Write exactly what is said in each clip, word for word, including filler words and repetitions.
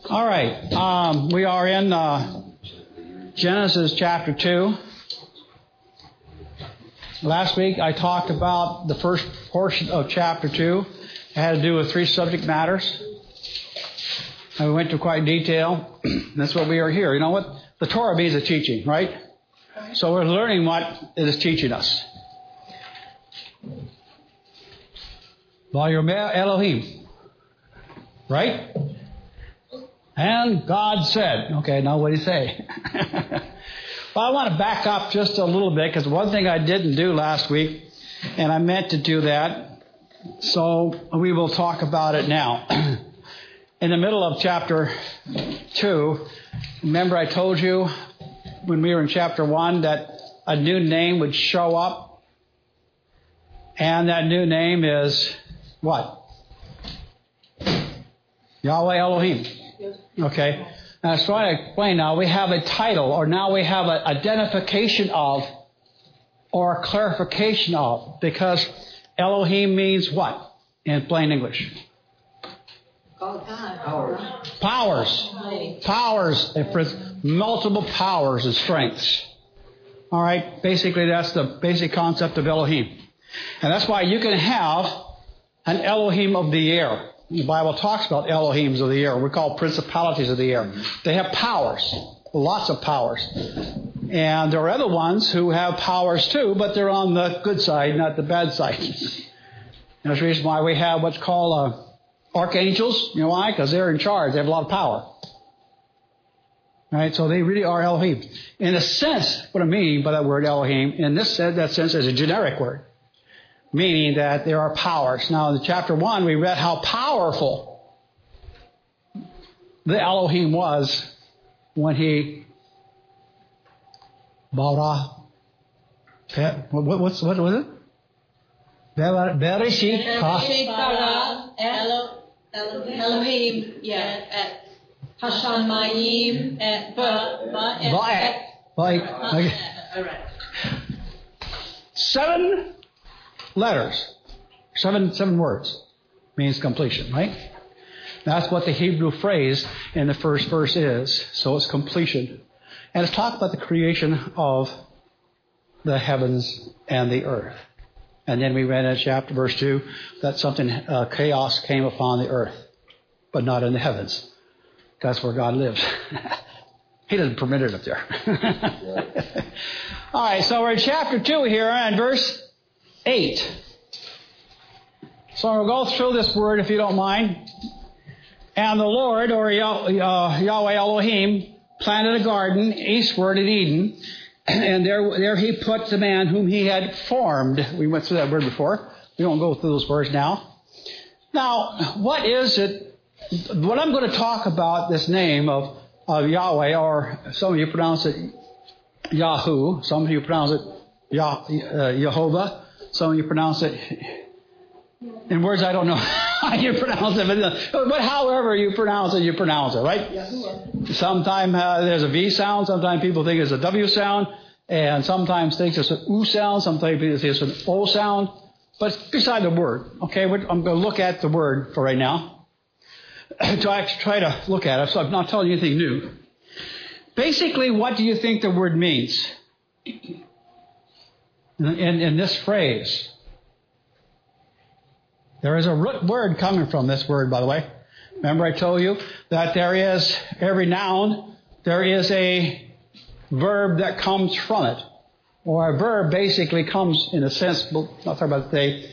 All right. Um, we are in uh, Genesis chapter two. Last week I talked about the first portion of chapter two. It had to do with three subject matters. And we went into quite detail. That's what we are here. You know what? The Torah means a teaching, right? So we're learning what it is teaching us. Vayomer Elohim. Right? And God said. Okay, now what do you say? Well, I want to back up just a little bit, because one thing I didn't do last week, and I meant to do that, so we will talk about it now. In the middle of chapter two, remember I told you when we were in chapter one that a new name would show up, and that new name is what? Yahweh Elohim. Okay. Now, so I explain now, we have a title, or now we have an identification of, or a clarification of, because Elohim means what in plain English? Powers. Powers. Powers. It brings multiple powers and strengths. All right. Basically, that's the basic concept of Elohim. And that's why you can have an Elohim of the air. The Bible talks about Elohims of the air. We're called principalities of the air. They have powers, lots of powers. And there are other ones who have powers too, but they're on the good side, not the bad side. That's the reason why we have what's called uh, archangels. You know why? Because they're in charge. They have a lot of power. Right? So they really are Elohim. In a sense, what I mean by that word Elohim, in this that sense, is a generic word. Meaning that there are powers. Now, in chapter one, we read how powerful the Elohim was when he bara. What, what's what was it? Bereshit bara Elohim. Yeah. Hashamayim and Ba'et. Ba'et. All right. Seven letters, seven seven words, means completion, right? That's what the Hebrew phrase in the first verse is. So it's completion. And it's talk about the creation of the heavens and the earth. And then we read in chapter verse two that something, uh, chaos came upon the earth, but not in the heavens. That's where God lives. He doesn't permit it up there. All right, so we're in chapter two here and verse eight. So we'll go through this word if you don't mind. And the Lord, or Yah- uh, Yahweh Elohim, planted a garden eastward in Eden, and there, there he put the man whom he had formed. We went through that word before. We won't go through those words now. Now, what is it? What I'm going to talk about, this name of, of Yahweh, or some of you pronounce it Yahoo, some of you pronounce it Yah, uh, Jehovah. Some of you pronounce it in words I don't know how you pronounce it, but, but however you pronounce it, you pronounce it, right? Sometimes uh, there's a V sound. Sometimes people think it's a W sound, and sometimes think it's an U sound. Sometimes people think it's an O sound. But beside the word, okay, I'm going to look at the word for right now to actually try to look at it. So I'm not telling you anything new. Basically, what do you think the word means? In, in this phrase, there is a root word coming from this word, by the way. Remember I told you that there is, every noun, there is a verb that comes from it. Or a verb basically comes, in a sense, we'll not talk about today,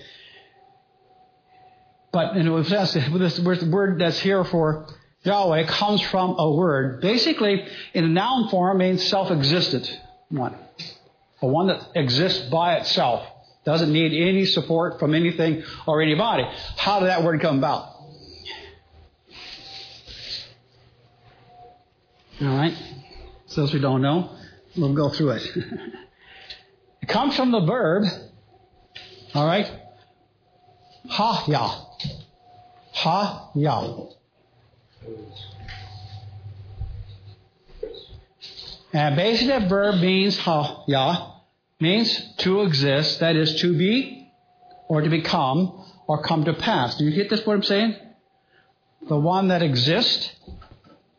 but in a sense, this word that's here for Yahweh comes from a word. Basically, in a noun form, means self-existent one. A one that exists by itself. Doesn't need any support from anything or anybody. How did that word come about? All right. Since we don't know, we'll go through it. It comes from the verb, all right, ha-ya. Ha-ya. And basically that verb means ha-ya, means to exist, that is to be or to become or come to pass. Do you get this what I'm saying? The one that exists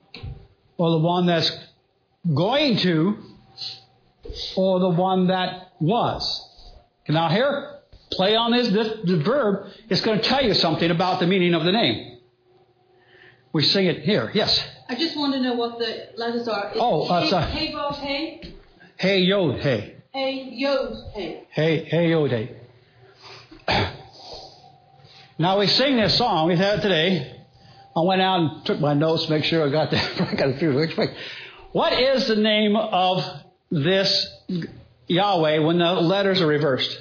or the one that's going to, or the one that was. Now here, play on this, this the verb. It's going to tell you something about the meaning of the name. We sing it here. Yes? I just want to know what the letters are. Is oh, uh, hey, uh, hey, Vav, hey? Hey, Yod, hey. Hey, Yod, hey. Hey, hey, Yod, hey. Now we sing this song. We've had it today. I went out and took my notes to make sure I got that. I got a few. What is the name of this Yahweh when the letters are reversed?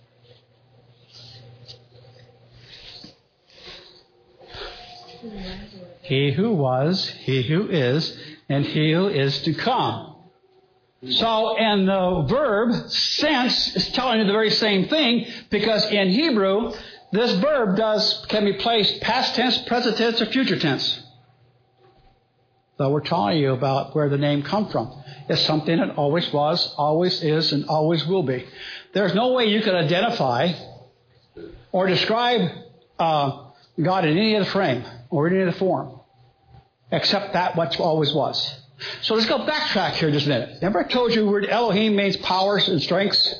He who was, he who is, and he who is to come. So, and the verb since is telling you the very same thing, because in Hebrew, this verb does can be placed past tense, present tense, or future tense. So we're telling you about where the name comes from. It's something that always was, always is, and always will be. There's no way you can identify or describe uh, God in any other frame or in any other form except that which always was. So let's go backtrack here just a minute. Remember I told you the word Elohim means powers and strengths?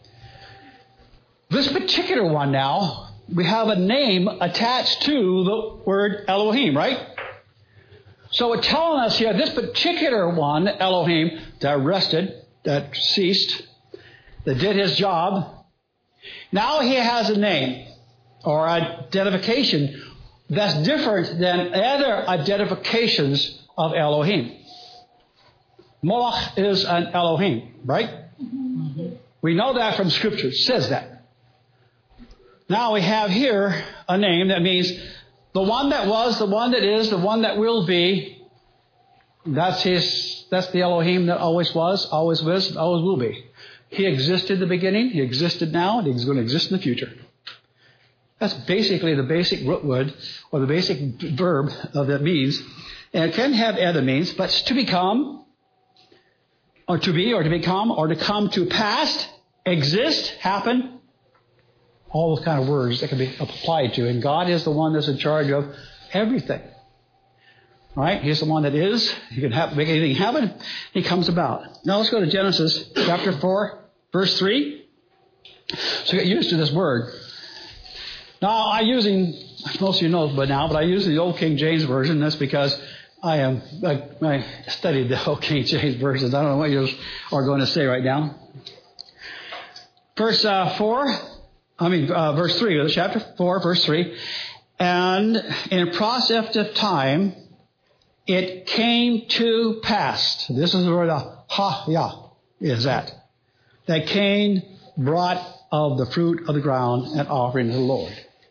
This particular one now, we have a name attached to the word Elohim, right? So it's telling us here, this particular one, Elohim, that rested, that ceased, that did his job, now he has a name or identification that's different than other identifications of Elohim. Moloch is an Elohim, right? Mm-hmm. We know that from Scripture. It says that. Now we have here a name that means the one that was, the one that is, the one that will be. That's his. That's the Elohim that always was, always was, always will be. He existed in the beginning, he existed now, and he's going to exist in the future. That's basically the basic root word, or the basic verb of that means. And it can have other means, but it's to become, or to be, or to become, or to come to pass, exist, happen. All those kind of words that can be applied to. And God is the one that's in charge of everything. Right? He's the one that is. He can have, make anything happen. He comes about. Now let's go to Genesis chapter four, verse three. So get used to this word. Now I'm using, most of you know by now, but I use the old King James Version. That's because I am, I, I studied the old King James Version. I don't know what you are going to say right now. Verse uh, four. I mean, uh, verse three, chapter four, verse three. And in process of time, it came to pass. This is where the ha-yah is at. That Cain brought of the fruit of the ground an offering to the Lord.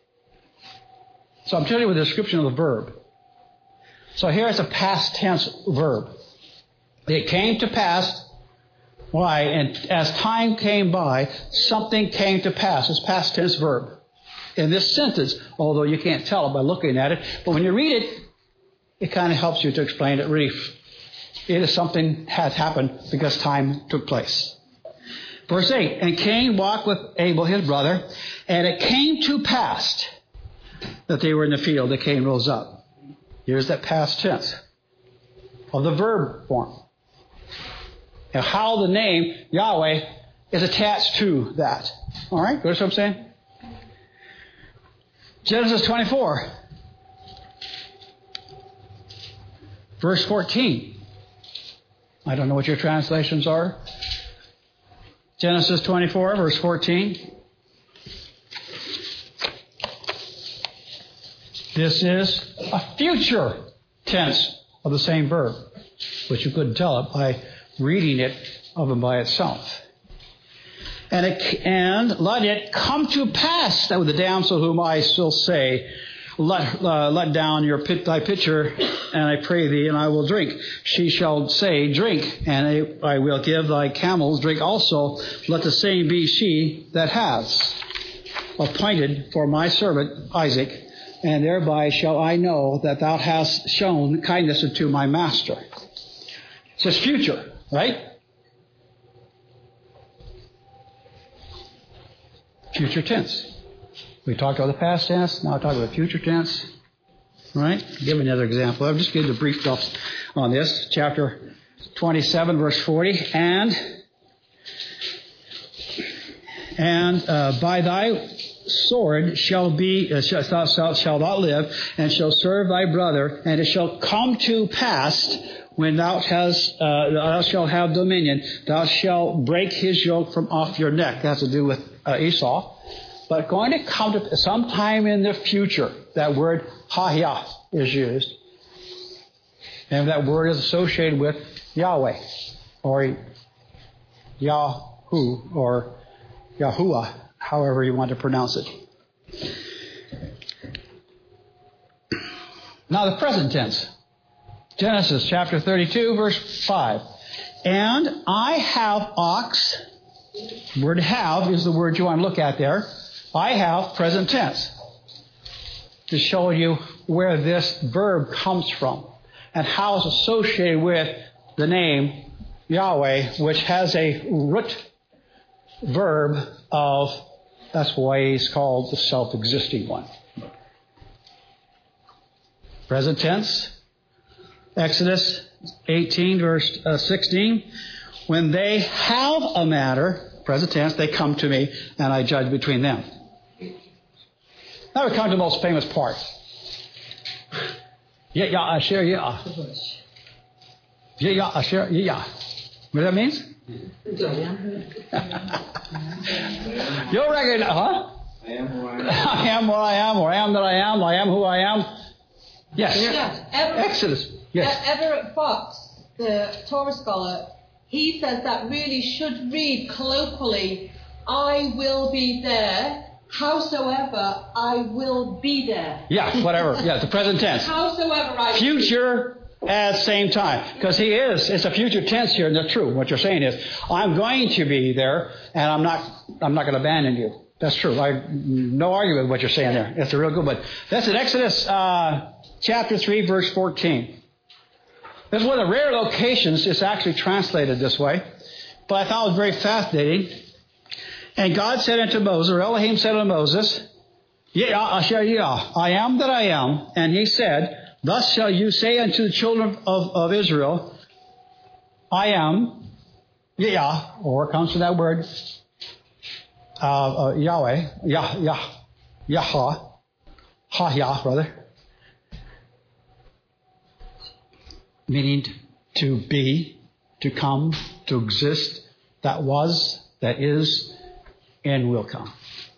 So I'm telling you with the description of the verb. So here it's a past tense verb. It came to pass. Why? And as time came by, something came to pass. It's past tense verb. In this sentence, although you can't tell it by looking at it, but when you read it, it kind of helps you to explain it. Really, it is something has happened because time took place. Verse eight, and Cain walked with Abel his brother, and it came to pass that they were in the field that Cain rose up. Here's that past tense of the verb form. And how the name Yahweh is attached to that. All right? That's what I'm saying? Genesis twenty-four. Verse fourteen. I don't know what your translations are. Genesis twenty-four, verse fourteen. This is a future tense of the same verb, which you couldn't tell it by reading it of and by itself. And, it, and let it come to pass that with the damsel whom I still say, let, uh, let down your pit, thy pitcher, and I pray thee, and I will drink. She shall say, drink, and I, I will give thy camels drink also. Let the same be she that has appointed for my servant Isaac, and thereby shall I know that thou hast shown kindness unto my master. It says future. Right? Future tense. We talked about the past tense. Now I talk about future tense. Right? Give another example. I'll just give the brief thoughts on this. Chapter twenty-seven, verse forty. And and uh, by thy sword shall be uh, shall, thou shalt, shalt thou live, and shall serve thy brother, and it shall come to pass when thou hast uh, thou shalt have dominion, thou shalt break his yoke from off your neck. That has to do with uh, Esau. But going to come to sometime in the future, that word Hahia is used. And that word is associated with Yahweh, or Yahu, or Yahuwah, however you want to pronounce it. Now the present tense. Genesis chapter thirty-two, verse five. And I have ox. The word have is the word you want to look at there. I have present tense, to show you where this verb comes from and how it's associated with the name Yahweh, which has a root verb of, that's why he's called the self-existing one. Present tense, Exodus eighteen, verse sixteen. When they have a matter, present tense, they come to me and I judge between them. Now we come to the most famous part. Yeah, yeah, asher, yeah. Yeah, yeah, asher, yeah. What that means? You'll reckon, huh? I am who I am. I am what I am, or I am that I am, I am who I am. Yes. Yes. Everett, Exodus. Yes. uh, Everett Fox, the Torah scholar, he says that really should read colloquially, I will be there. Howsoever, I will be there. Yeah, whatever. Yeah, the present tense. Howsoever I will Future at same time. Because he is, it's a future tense here, and that's true. What you're saying is, I'm going to be there, and I'm not I'm not going to abandon you. That's true. I no argument with what you're saying there. It's a real good one. That's in Exodus uh, chapter three, verse fourteen. This is one of the rare locations it's actually translated this way. But I thought it was very fascinating. And God said unto Moses, or Elohim said unto Moses, Yeah, Asher Yah, I am that I am. And he said, Thus shall you say unto the children of, of Israel, I am, Yah, or it comes from that word, uh, uh, Yahweh, Yah, Yah, Yahweh, Ha-Yah, rather, meaning to be, to come, to exist, that was, that is, and will come.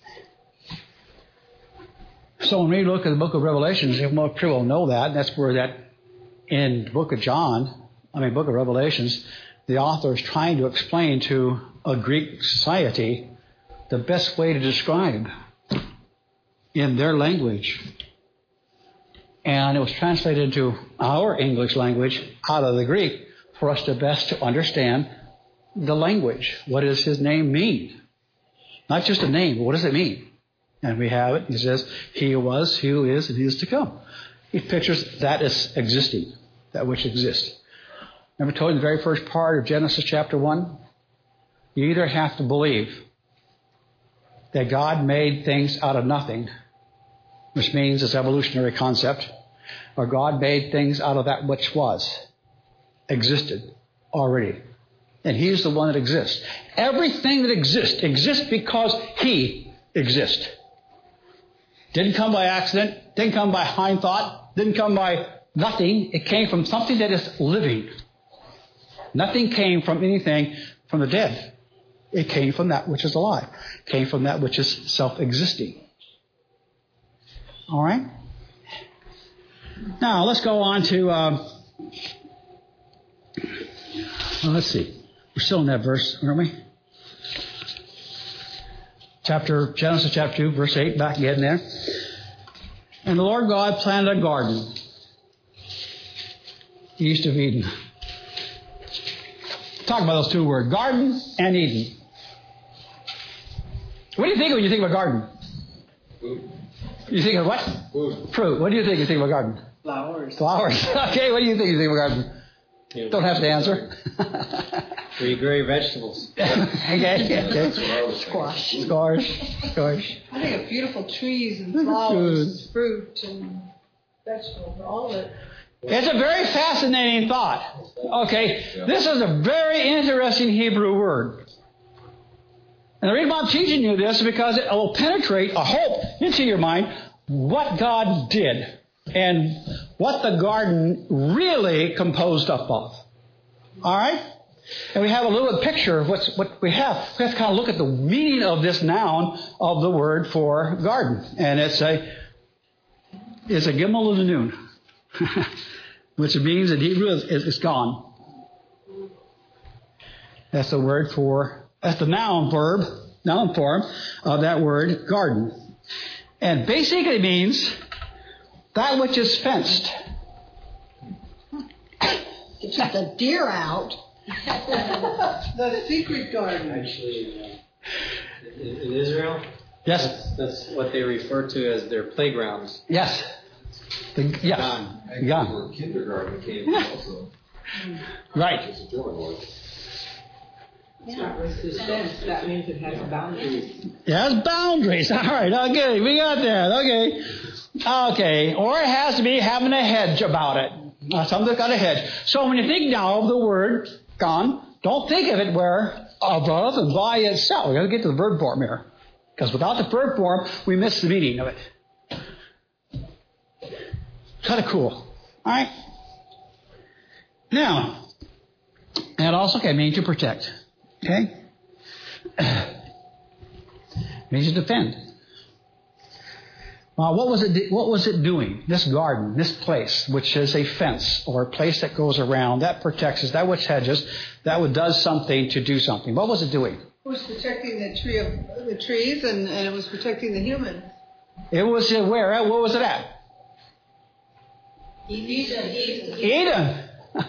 So when we look at the book of Revelations, most people will know that. That's where that, in the book of John, I mean, book of Revelations, the author is trying to explain to a Greek society the best way to describe in their language. And it was translated into our English language out of the Greek for us to best to understand the language. What does his name mean? Not just a name, but what does it mean? And we have it. He says, He who was, He who is, and He is to come. He pictures that as existing, that which exists. Remember, I told you in the very first part of Genesis chapter one, you either have to believe that God made things out of nothing, which means it's evolutionary concept, or God made things out of that which was, existed already. And He's the one that exists. Everything that exists exists because He exists. Didn't come by accident. Didn't come by hind thought. Didn't come by nothing. It came from something that is living. Nothing came from anything from the dead. It came from that which is alive. It came from that which is self-existing. All right? Now, let's go on to... Uh, well, let's see. We're still in that verse, aren't we? Chapter Genesis chapter two, verse eight, back again there. And the Lord God planted a garden east of Eden. Talk about those two words, garden and Eden. What do you think when you think of a garden? Food. You think of what? Food. Fruit. What do you think you think of a garden? Flowers. Flowers. Okay, what do you think you think of a garden? Yeah. Don't have to answer. Three gray vegetables. okay, okay. Squash. Squash. Squash. I think of beautiful trees and Good. flowers, fruit, and Vegetable, all of it. It's a very fascinating thought. Okay, this is a very interesting Hebrew word. And the reason why I'm teaching you this is because it will penetrate, I hope, into your mind what God did and what the garden really composed up of. All right? And we have a little picture of what's, what we have. We have to kind of look at the meaning of this noun of the word for garden. And it's a, it's a gimel of the noon. Which means in Hebrew is it's gone. That's the word for, that's the noun verb, noun form of that word garden. And basically means that which is fenced. It took the deer out. The secret garden. Actually, uh, in, in Israel, Yes. that's, that's what they refer to as their playgrounds. Yes. The, yes. Gone. Actually, Gone. where kindergarten came from also. Right. It's a German word. It's not with suspense. That means it has boundaries. Yes, boundaries. All right. Okay. We got that. Okay. Okay. Or it has to be having a hedge about it. Uh, something that's got a hedge. So when you think now of the word gone, don't think of it where above and by itself. We've got to get to the verb form here. Because without the verb form, we miss the meaning of it. Kind of cool. All right. Now, and also, okay, means to protect. Okay? Means to defend. Now, what was it? What was it doing? This garden, this place, which is a fence or a place that goes around, that protects us, that which hedges, that would does something to do something. What was it doing? It was protecting the tree of the trees, and, and it was protecting the humans. It was uh, where? At? What was it at? Eden. Eden.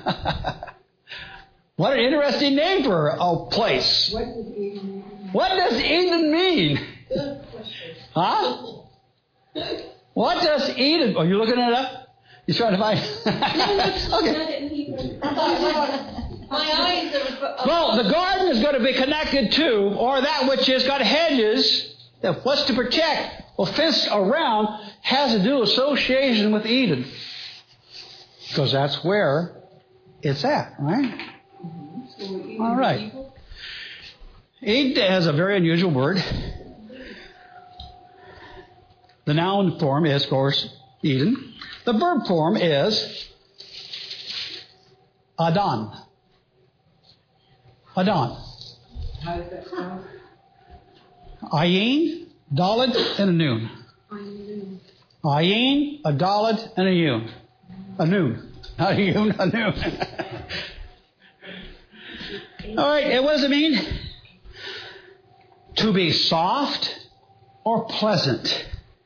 What an interesting name for a place. What does Eden mean? What does Eden mean? Good question. Huh? What does Eden? Are you looking it up? You trying to find? Okay. My eyes are. Well, the garden is going to be connected to, or that which has got hedges, that what's to protect or fence around, has to do association with Eden. Because that's where it's at, right? All right. Eden has a very unusual word. The noun form is, of course, Eden. The verb form is Adon. Adon. How does that sound? Ayin, Dalet, and a noon. Ayin, a Dalet, and a yun. A noon. Not a yun, a noon. All right, and what does it mean? To be soft or pleasant.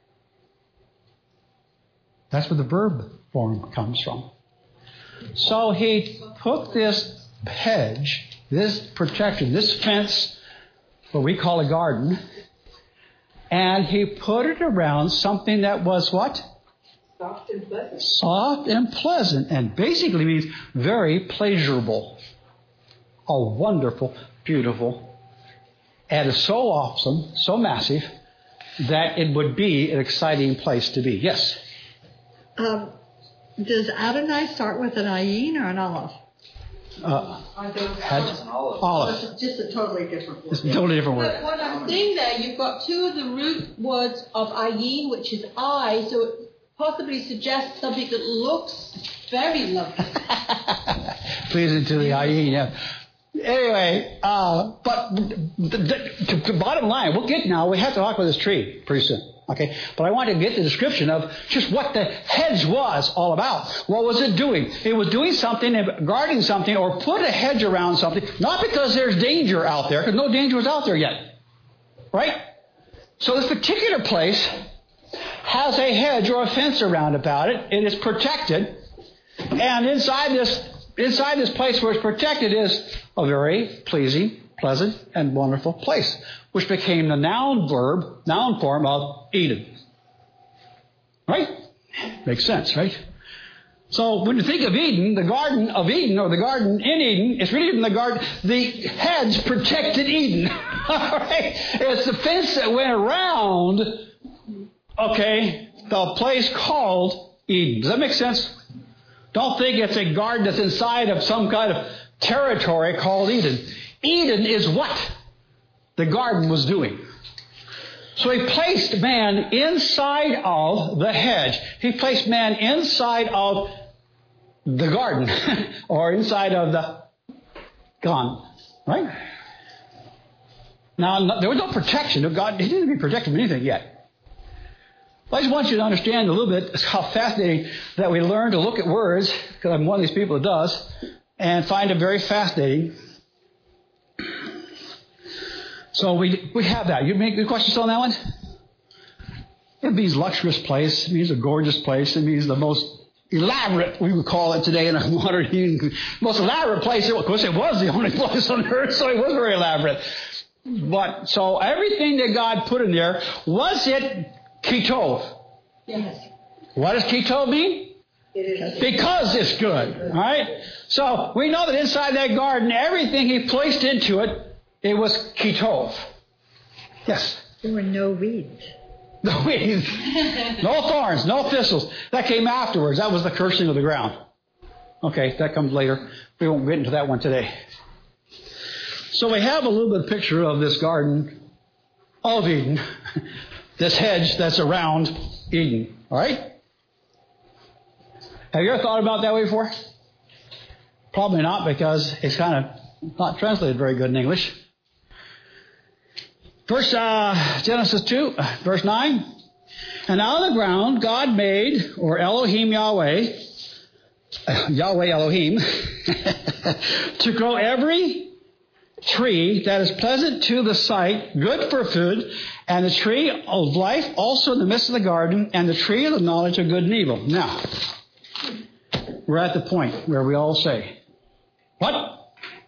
That's where the verb form comes from. So he took this hedge, this protection, this fence, what we call a garden, and he put it around something that was what? Soft and pleasant. Soft and pleasant, and basically means very pleasurable. A wonderful, beautiful, and it's so awesome, so massive, that it would be an exciting place to be. Yes? Um, does Adonai start with an ayin or an aleph? Uh, had, olive. It's just a totally different word. It's a totally different But word. what I'm seeing there, you've got two of the root words of ayin, which is I, so it possibly suggests something that looks very lovely. Pleasing to the ayin, yeah. Anyway, uh, but the, the, to, to bottom line, we'll get now, we have to talk about this tree pretty soon. Okay, but I want to get the description of just what the hedge was all about. What was it doing? It was doing something, guarding something, or put a hedge around something, not because there's danger out there, because no danger was out there yet. Right? So this particular place has a hedge or a fence around about it. It is protected. And inside this, inside this place where it's protected is a very pleasing, pleasant, and wonderful place, which became the noun verb, noun form of Eden. Right? Makes sense, right? So when you think of Eden, the Garden of Eden, or the garden in Eden, it's really in the garden, the hedge protected Eden. All right? It's the fence that went around, okay, the place called Eden. Does that make sense? Don't think it's a garden that's inside of some kind of territory called Eden. Eden is what the garden was doing. So he placed man inside of the hedge. He placed man inside of the garden or inside of the garden, right? Now, there was no protection. God, he didn't be protected from anything yet. I just want you to understand a little bit how fascinating that we learn to look at words, because I'm one of these people that does, and find it very fascinating. So we we have that. You make any questions on that one? It means luxurious place. It means a gorgeous place. It means the most elaborate, we would call it today in a modern, most elaborate place. Of course, it was the only place on earth, so it was very elaborate. But so everything that God put in there, was it Kitov? Yes. What does Kitov mean? It is. Because it's good. All right? So we know that inside that garden, everything he placed into it, it was Kitov. Yes? There were no weeds. No weeds. No thorns. No thistles. That came afterwards. That was the cursing of the ground. Okay, that comes later. We won't get into that one today. So we have a little bit of picture of this garden of Eden. This hedge that's around Eden. All right? Have you ever thought about it that way before? Probably not, because it's kind of not translated very good in English. First, uh, Genesis two, verse nine. And out of the ground God made, or Elohim Yahweh, Yahweh Elohim, to grow every tree that is pleasant to the sight, good for food, and the tree of life also in the midst of the garden, and the tree of the knowledge of good and evil. Now, we're at the point where we all say, what?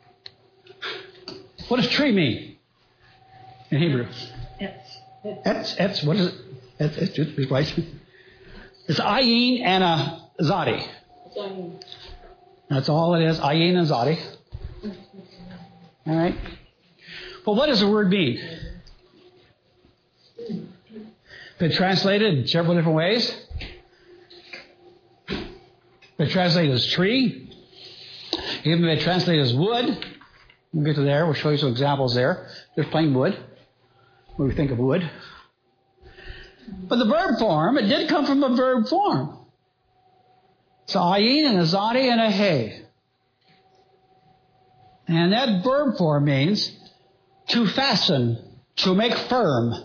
What does tree mean in Hebrew? Etz. Etz, etz, what is it? Etz, etz, it's right. It's ayin and a zadi. That's all it is, ayin and zadi. All right. Well, what does the word mean? Been translated in several different ways. Been translated as tree. Even been translated as wood. We'll get to there. We'll show you some examples there. There's plain wood, when we think of wood. But the verb form, it did come from a verb form. It's a ayin and a zadi and a hey. And that verb form means to fasten, to make firm.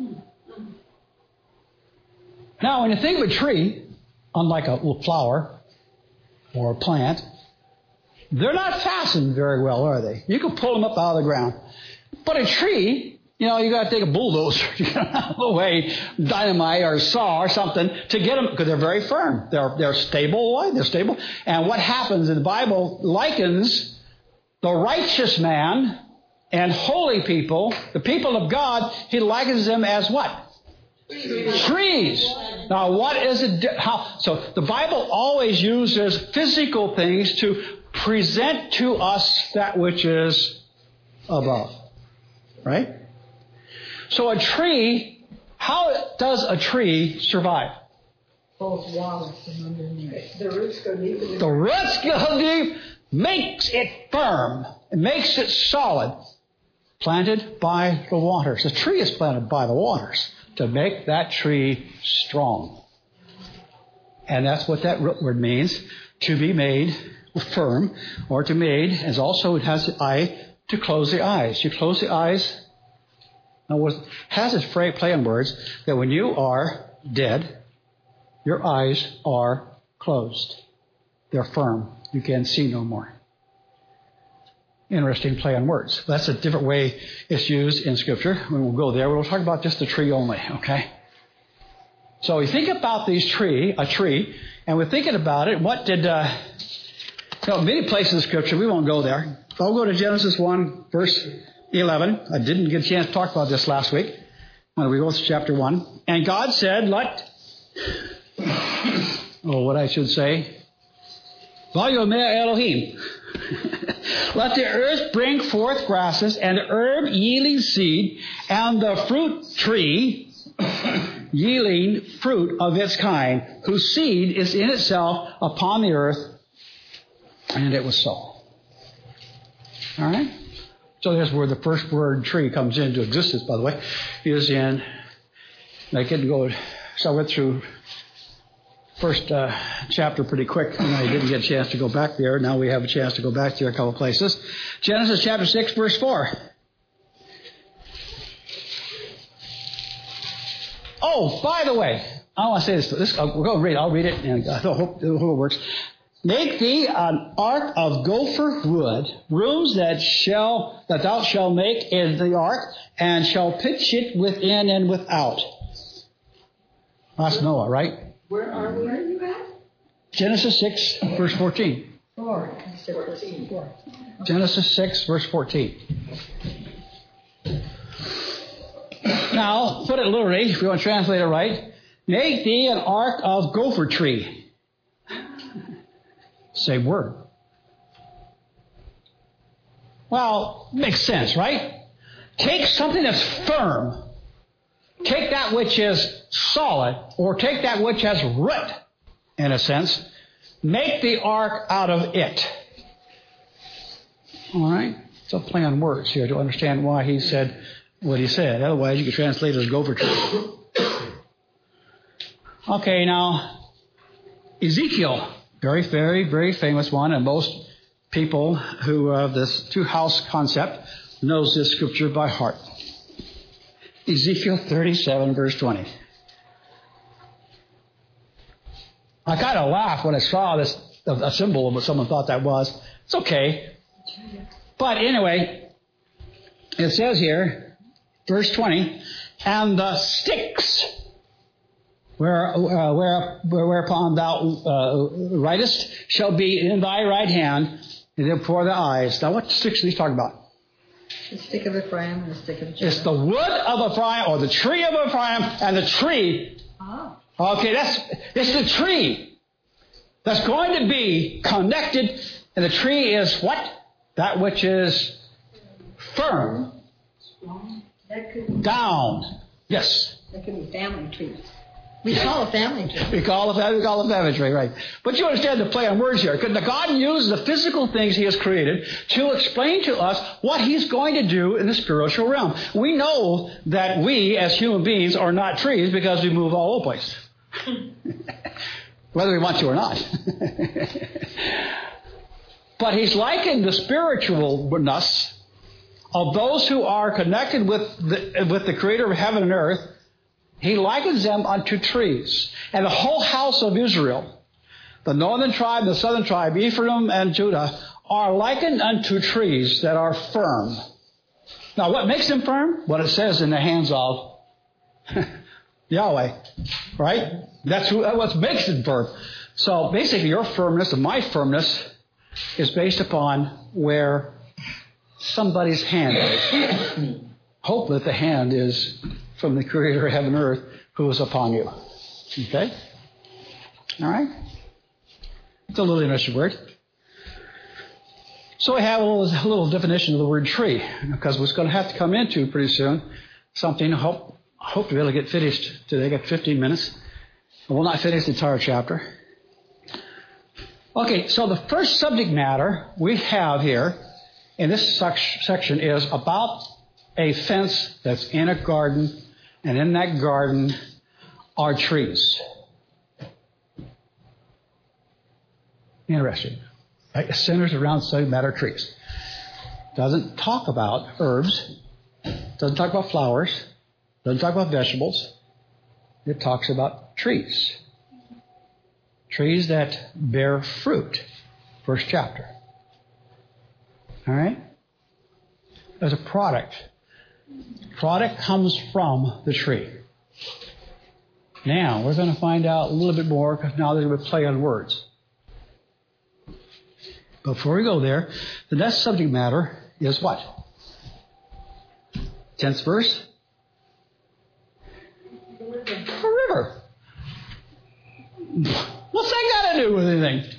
Now, when you think of a tree, unlike a little flower or a plant, they're not fastened very well, are they? You can pull them up out of the ground. But a tree, you know, you got to take a bulldozer to get them out of the way, dynamite or saw or something to get them, because they're very firm. They're they're stable. Why? They're stable. And what happens in the Bible likens the righteous man and holy people, the people of God, he likens them as what? Trees. Trees. Now, what is it? How? So the Bible always uses physical things to present to us that which is above. Right? So a tree, how does a tree survive? Both water from underneath. The roots go deep. In the, the roots go deep, makes it firm. It makes it solid. Planted by the waters. The tree is planted by the waters to make that tree strong. And that's what that root word means. To be made firm, or to made, as also it has the eye, to close the eyes. You close the eyes. Now, it has this play on words that when you are dead, your eyes are closed. They're firm. You can see no more. Interesting play on words. That's a different way it's used in Scripture. We won't go there. We'll talk about just the tree only, okay? So we think about these tree, a tree, and we're thinking about it. What did, uh, you know, many places in Scripture, we won't go there. I'll go to Genesis one, verse eleven. I didn't get a chance to talk about this last week when we go to chapter one. And God said, let, oh, what I should say, Vayomeh Elohim. Let the earth bring forth grasses, and the herb yielding seed, and the fruit tree yielding fruit of its kind, whose seed is in itself upon the earth. And it was so. All right? So there's where the first word tree comes into existence, by the way, is in, I couldn't go, so I went through first uh, chapter pretty quick, and I didn't get a chance to go back there. Now we have a chance to go back there a couple places. Genesis chapter six, verse four. Oh, by the way, I want to say this. this I'll go read. I'll read it, and I hope, hope it works. Make thee an ark of gopher wood, rooms that shall that thou shalt make in the ark, and shall pitch it within and without. That's Noah, right? Where are we? Where are you at? Genesis six, verse fourteen. Four. Fourteen. Genesis six, verse fourteen. Now, put it literally, if you want to translate it right. Make thee an ark of gopher tree. Same word. Well, makes sense, right? Take something that's firm. Take that which is solid, or take that which has root, in a sense. Make the ark out of it. All right? It's a play on words here to understand why he said what he said. Otherwise, you could translate it as gopher tree. Okay, now, Ezekiel. Very, very, very famous one, and most people who have this two-house concept knows this scripture by heart. Ezekiel thirty-seven, verse twenty. I kind of laughed when I saw this, a symbol of what someone thought that was. It's okay. But anyway, it says here, verse twenty, and the sticks Where, uh, where, whereupon thou uh, writest shall be in thy right hand and before the eyes. Now, what sticks are these talking about? The stick of Ephraim and the stick of Judah. It's the wood of Ephraim, or the tree of Ephraim, and the tree. Oh. Okay, that's it's the tree that's going to be connected, and the tree is what? That which is firm. That could, Down. Yes. that could be family trees. We call it family tree. We call it, we call it family tree, right. But you understand the play on words here. Because God uses the physical things He has created to explain to us what He's going to do in the spiritual realm. We know that we, as human beings, are not trees because we move all over the place. Whether we want to or not. But He's likened the spiritualness of those who are connected with the, with the Creator of heaven and earth. He likens them unto trees. And the whole house of Israel, the northern tribe, the southern tribe, Ephraim and Judah, are likened unto trees that are firm. Now, what makes them firm? What it says in the hands of Yahweh. Right? That's who, what makes them firm. So basically, your firmness and my firmness is based upon where somebody's hand is. Hope that the hand is from the Creator of heaven and earth who is upon you. Okay? All right? It's a little interesting word. So we have a little, a little definition of the word tree, because we're going to have to come into pretty soon something. I hope, hope to be able to get finished today. I got fifteen minutes. I will not finish the entire chapter. Okay, so the first subject matter we have here in this section is about a fence that's in a garden, and in that garden are trees. Interesting. Right? It centers around subject matter trees. Doesn't talk about herbs. Doesn't talk about flowers. Doesn't talk about vegetables. It talks about trees. Trees that bear fruit. First chapter. All right? There's a product. Product comes from the tree. Now, we're going to find out a little bit more, because now there's going to be play on words. Before we go there, the next subject matter is what? Tenth verse? A river. What's that got to do with anything?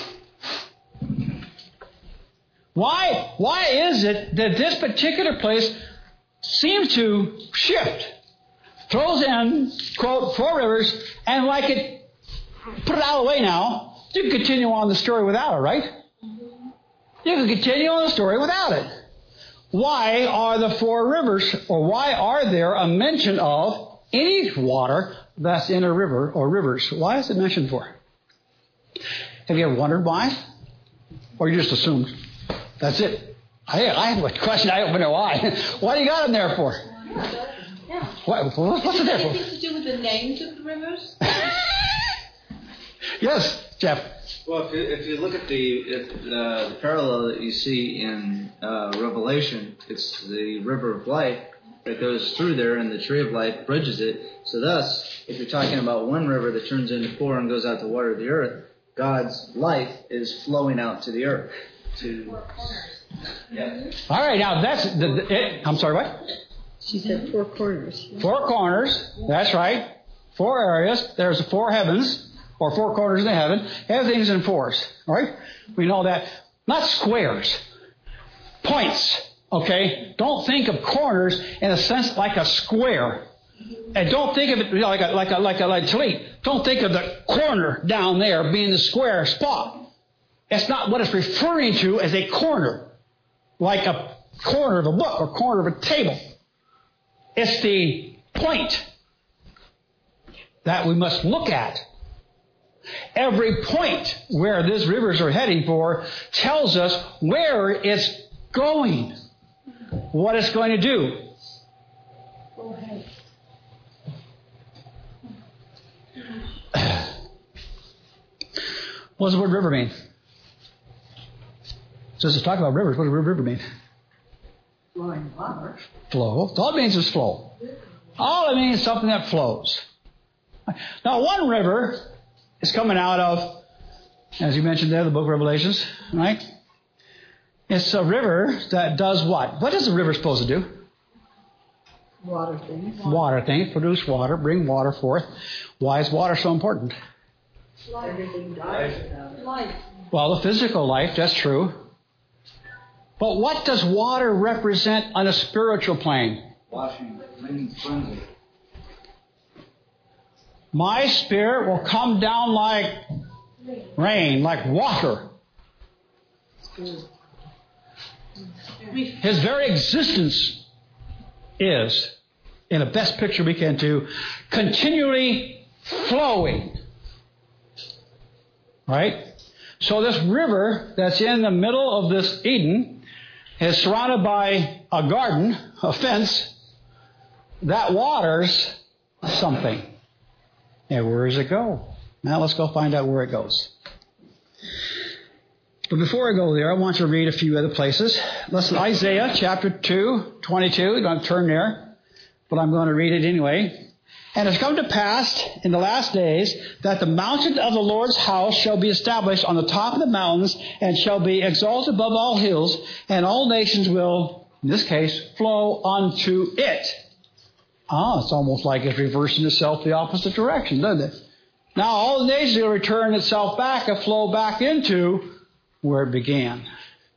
Why, why is it that this particular place seems to shift throws in, quote, four rivers, and like it, put it out of the way now, you can continue on the story without it, right? You can continue on the story without it. Why are the four rivers, or why are there a mention of any water that's in a river or rivers? Why is it mentioned for? Have you ever wondered why? Or you just assumed that's it? I, I have a question. I don't know why. Why do you got them there for? Yeah. What, what's it there for? Anything to do with the names of the rivers? Yes, Jeff. Well, if you, if you look at the, if, uh, the parallel that you see in uh, Revelation, it's the river of life that goes through there, and the tree of life bridges it. So thus, if you're talking about one river that turns into four and goes out to water the earth, God's life is flowing out to the earth. To yeah. All right, now that's the, the it, I'm sorry, what? She said four corners. Four corners. That's right. Four areas. There's the four heavens, or four corners in the heaven. Everything's in fours. All right? We know that. Not squares. Points. Okay? Don't think of corners in a sense like a square. And don't think of it like a like a like a like a Don't think of the corner down there being the square spot. That's not what it's referring to as a corner, like a corner of a book or corner of a table. It's the point that we must look at. Every point where these rivers are heading for tells us where it's going, what it's going to do. What does the word river mean? So let's talk about rivers. What does river mean? Flowing water. Flow. All it means is flow. All it means is something that flows. Now, one river is coming out of, as you mentioned there, the book of Revelations, right? It's a river that does what? What is a river supposed to do? Water things. Water things. Produce water. Bring water forth. Why is water so important? Everything dies without it. Life. Well, the physical life, that's true. But what does water represent on a spiritual plane? Washing, cleansing, cleansing. My spirit will come down like rain, like water. His very existence is, in the best picture we can do, continually flowing. Right? So this river that's in the middle of this Eden is surrounded by a garden, a fence, that waters something. And where does it go? Now let's go find out where it goes. But before I go there, I want to read a few other places. Listen, Isaiah chapter two, twenty-two. Don't turn there, but I'm going to read it anyway. And it's come to pass in the last days that the mountain of the Lord's house shall be established on the top of the mountains and shall be exalted above all hills, and all nations will, in this case, flow unto it. Ah, it's almost like it's reversing itself the opposite direction, doesn't it? Now all the nations will return itself back and flow back into where it began.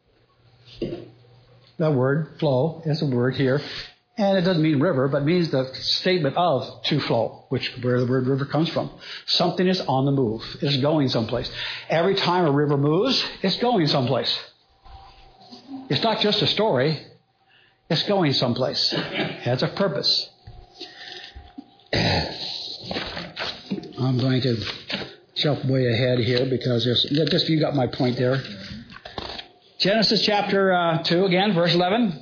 The word flow is a word here. And it doesn't mean river, but means the statement of to flow, which where the word river comes from. Something is on the move. It's going someplace. Every time a river moves, it's going someplace. It's not just a story. It's going someplace. It has a purpose. I'm going to jump way ahead here because there's, just you got my point there. Genesis chapter uh, two again, verse eleven.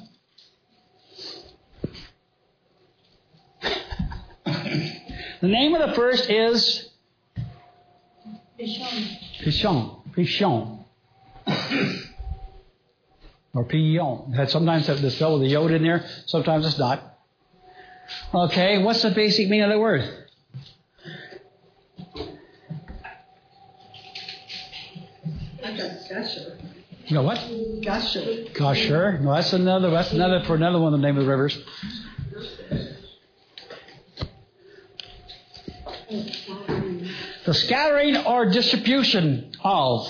The name of the first is Pishon. Pishon. Pishon. Or Piyon. Sometimes it's spelled with a yod in there. Sometimes it's not. Okay, what's the basic meaning of the word? I got gusher. You know what? Gusher. Gusher. No, that's another. That's another for another one of the name of the rivers. The scattering or distribution of.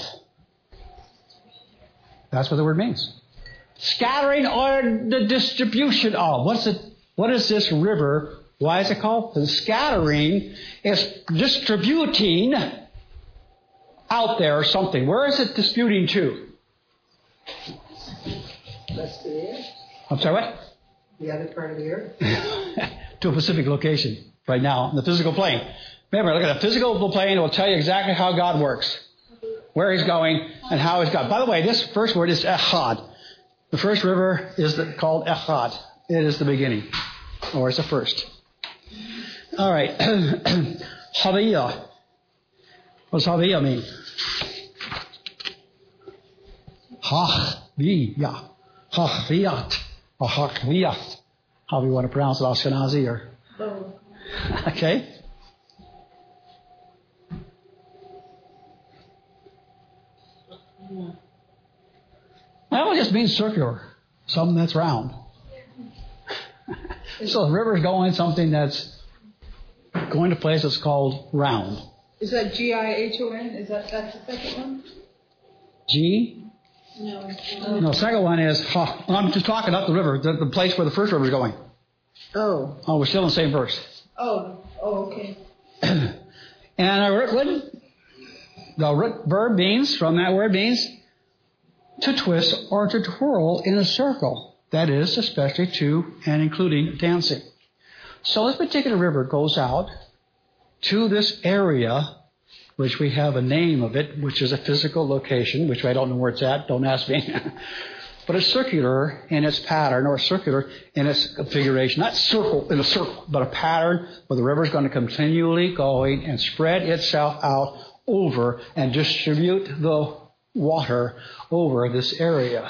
That's what the word means. Scattering or the distribution of. What's it? What is this river Why is it called? Because scattering is distributing out there something. Where is it distributing to? Rest of the earth. I'm sorry, what? The other part of the earth. To a specific location right now in the physical plane. Remember, look at the physical plane. It will tell you exactly how God works, where He's going, and how He's God. By the way, this first word is echad. The first river is the, called echad. It is the beginning, or it's the first. All right. Haviyah. What does Haviyah mean? Haviyah. Haviyat. Or Haviyat. How do you want to pronounce it, Ashkenazi or? Oh. Okay. Well, it just means circular. Something that's round. So the river's going something that's going to a place that's called round. Is that G I H O N? Is that that's the second one? G? No. No, second one is, huh, I'm just talking up the river, the, the place where the first river is going. Oh. Oh, we're still in the same verse. Oh. Oh, okay. And a root, the root verb means, from that word means, to twist or to twirl in a circle. That is, especially to and including dancing. So this particular river goes out to this area, which we have a name of it, which is a physical location, which I don't know where it's at, don't ask me. But it's circular in its pattern, or circular in its configuration. Not circle in a circle, but a pattern where the river is going to continually going and spread itself out over and distribute the water over this area.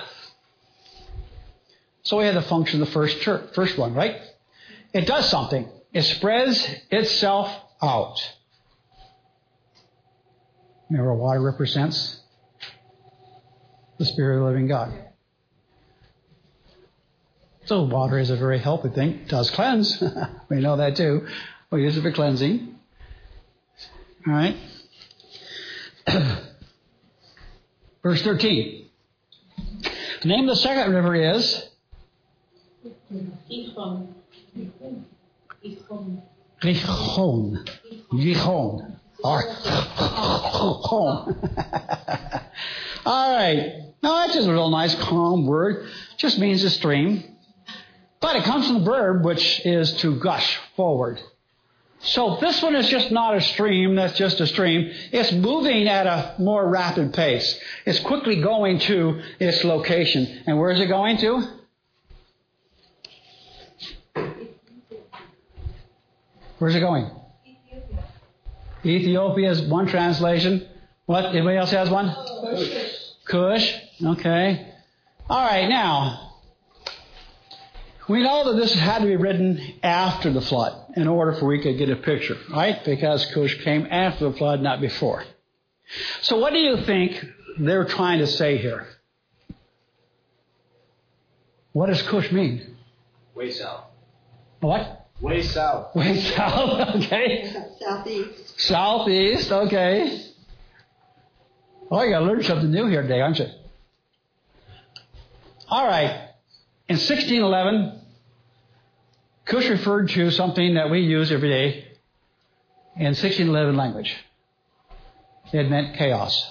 So we have the function of the first church, first one, right? It does something. It spreads itself out. Remember, water represents the Spirit of the living God. So water is a very healthy thing. It does cleanse. We know that too. We use it for cleansing. All right. Verse thirteen. The name of the second river is Gihon. Gihon. Gihon. Gihon. Or Gihon. All right. Now that's just a real nice, calm word. Just means a stream. But it comes from the verb, which is to gush forward. So this one is just not a stream, that's just a stream. It's moving at a more rapid pace. It's quickly going to its location. And where is it going to? Where's it going? Ethiopia. Ethiopia is one translation. What? Anybody else has one? Cush. Cush. Okay. All right, now. We know that this had to be written after the flood in order for we could get a picture, right? Because Cush came after the flood, not before. So what do you think they're trying to say here? What does Cush mean? Way south. What? Way south. Way south, okay. Southeast. Southeast, okay. Oh, you got to learn something new here today, aren't you? All right. In sixteen eleven, Cush referred to something that we use every day in sixteen eleven language. It meant chaos.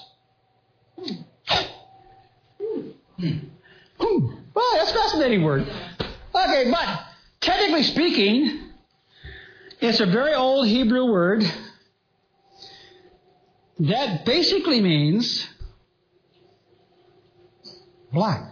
Hmm. Well, that's a fascinating word. Okay, but technically speaking, it's a very old Hebrew word that basically means black.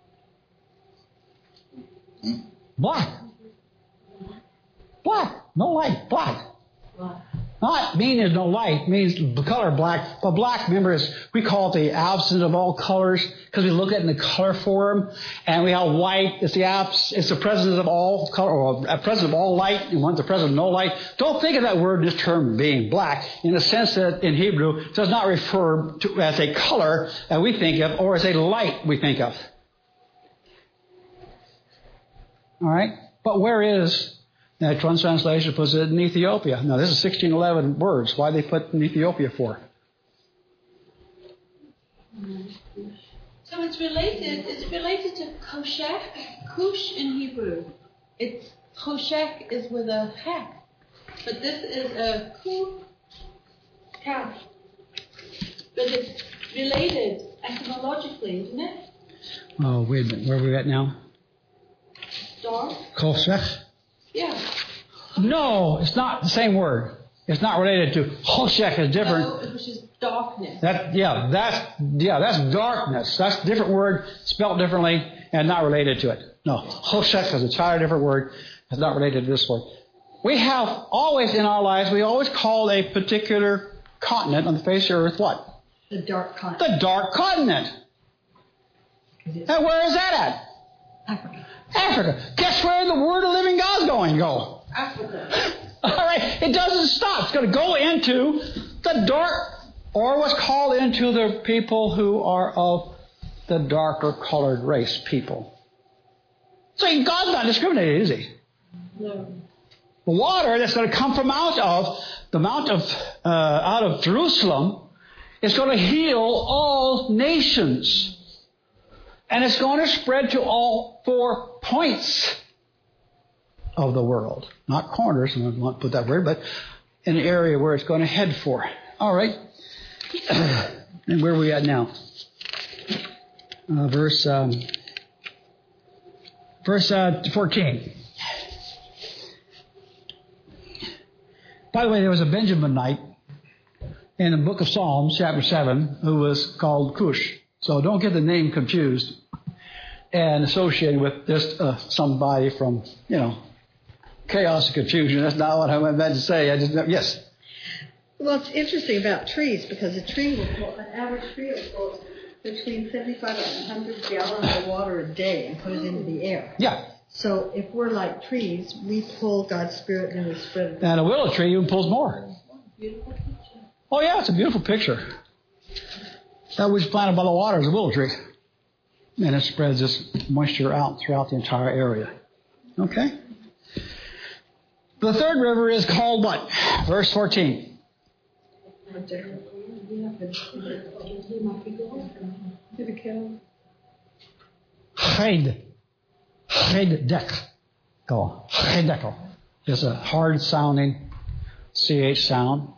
Black. Black. No light. Black. Not mean there's no light. Means the color black. But black, remember, is we call it the absence of all colors because we look at it in the color form. And we have white. It's the abs. It's the presence of all color, or a presence of all light. And one's the presence of no light. Don't think of that word, this term being black, in the sense that in Hebrew it does not refer to as a color that we think of, or as a light we think of. All right? But where is that? One translation puts it in Ethiopia. Now, this is sixteen eleven words. Why they put in Ethiopia for? So it's related, is it related to Koshek? Kush in Hebrew. It's Choshek is with a hek. But this is a ku kaf. But it's related etymologically, isn't it? Oh, wait a minute. Where are we at now? Dark? Choshech? Yeah. No, it's not the same word. It's not related to Choshech. Is different. Oh, which is darkness. That yeah, that's yeah, that's darkness. That's a different word, spelled differently, and not related to it. No, Choshech is a entirely different word. It's not related to this word. We have always in our lives, we always call a particular continent on the face of the earth what? The dark continent. The dark continent. And where is that at? Africa. Africa. Guess where the Word of Living God's going to go? Africa. All right. It doesn't stop. It's going to go into the dark, or what's called into the people who are of the darker colored race people. See, God's not discriminating, is He? No. The water that's going to come from out of the Mount of uh, out of Jerusalem is going to heal all nations. And it's going to spread to all four points of the world. Not corners, I don't want to put that word, but an area where it's going to head for. All right. And where are we at now? Uh, verse um, verse uh, fourteen. By the way, there was a Benjaminite in the book of Psalms, chapter seven, who was called Cush. So don't get the name confused and associated with just uh, somebody from, you know, chaos and confusion. That's not what I meant to say. I just, yes. Well, it's interesting about trees because a tree will pull, an average tree will pull between seventy-five and one hundred gallons of water a day and put it into the air. Yeah. So if we're like trees, we pull God's Spirit and we spread it. And a willow tree even pulls more. Beautiful picture. Oh, yeah, it's a beautiful picture. That was planted by the water is a willow tree. And it spreads this moisture out throughout the entire area. Okay? The third river is called what? Verse fourteen. Ched. Chedekel. Chedekel. It's a hard sounding C H sound.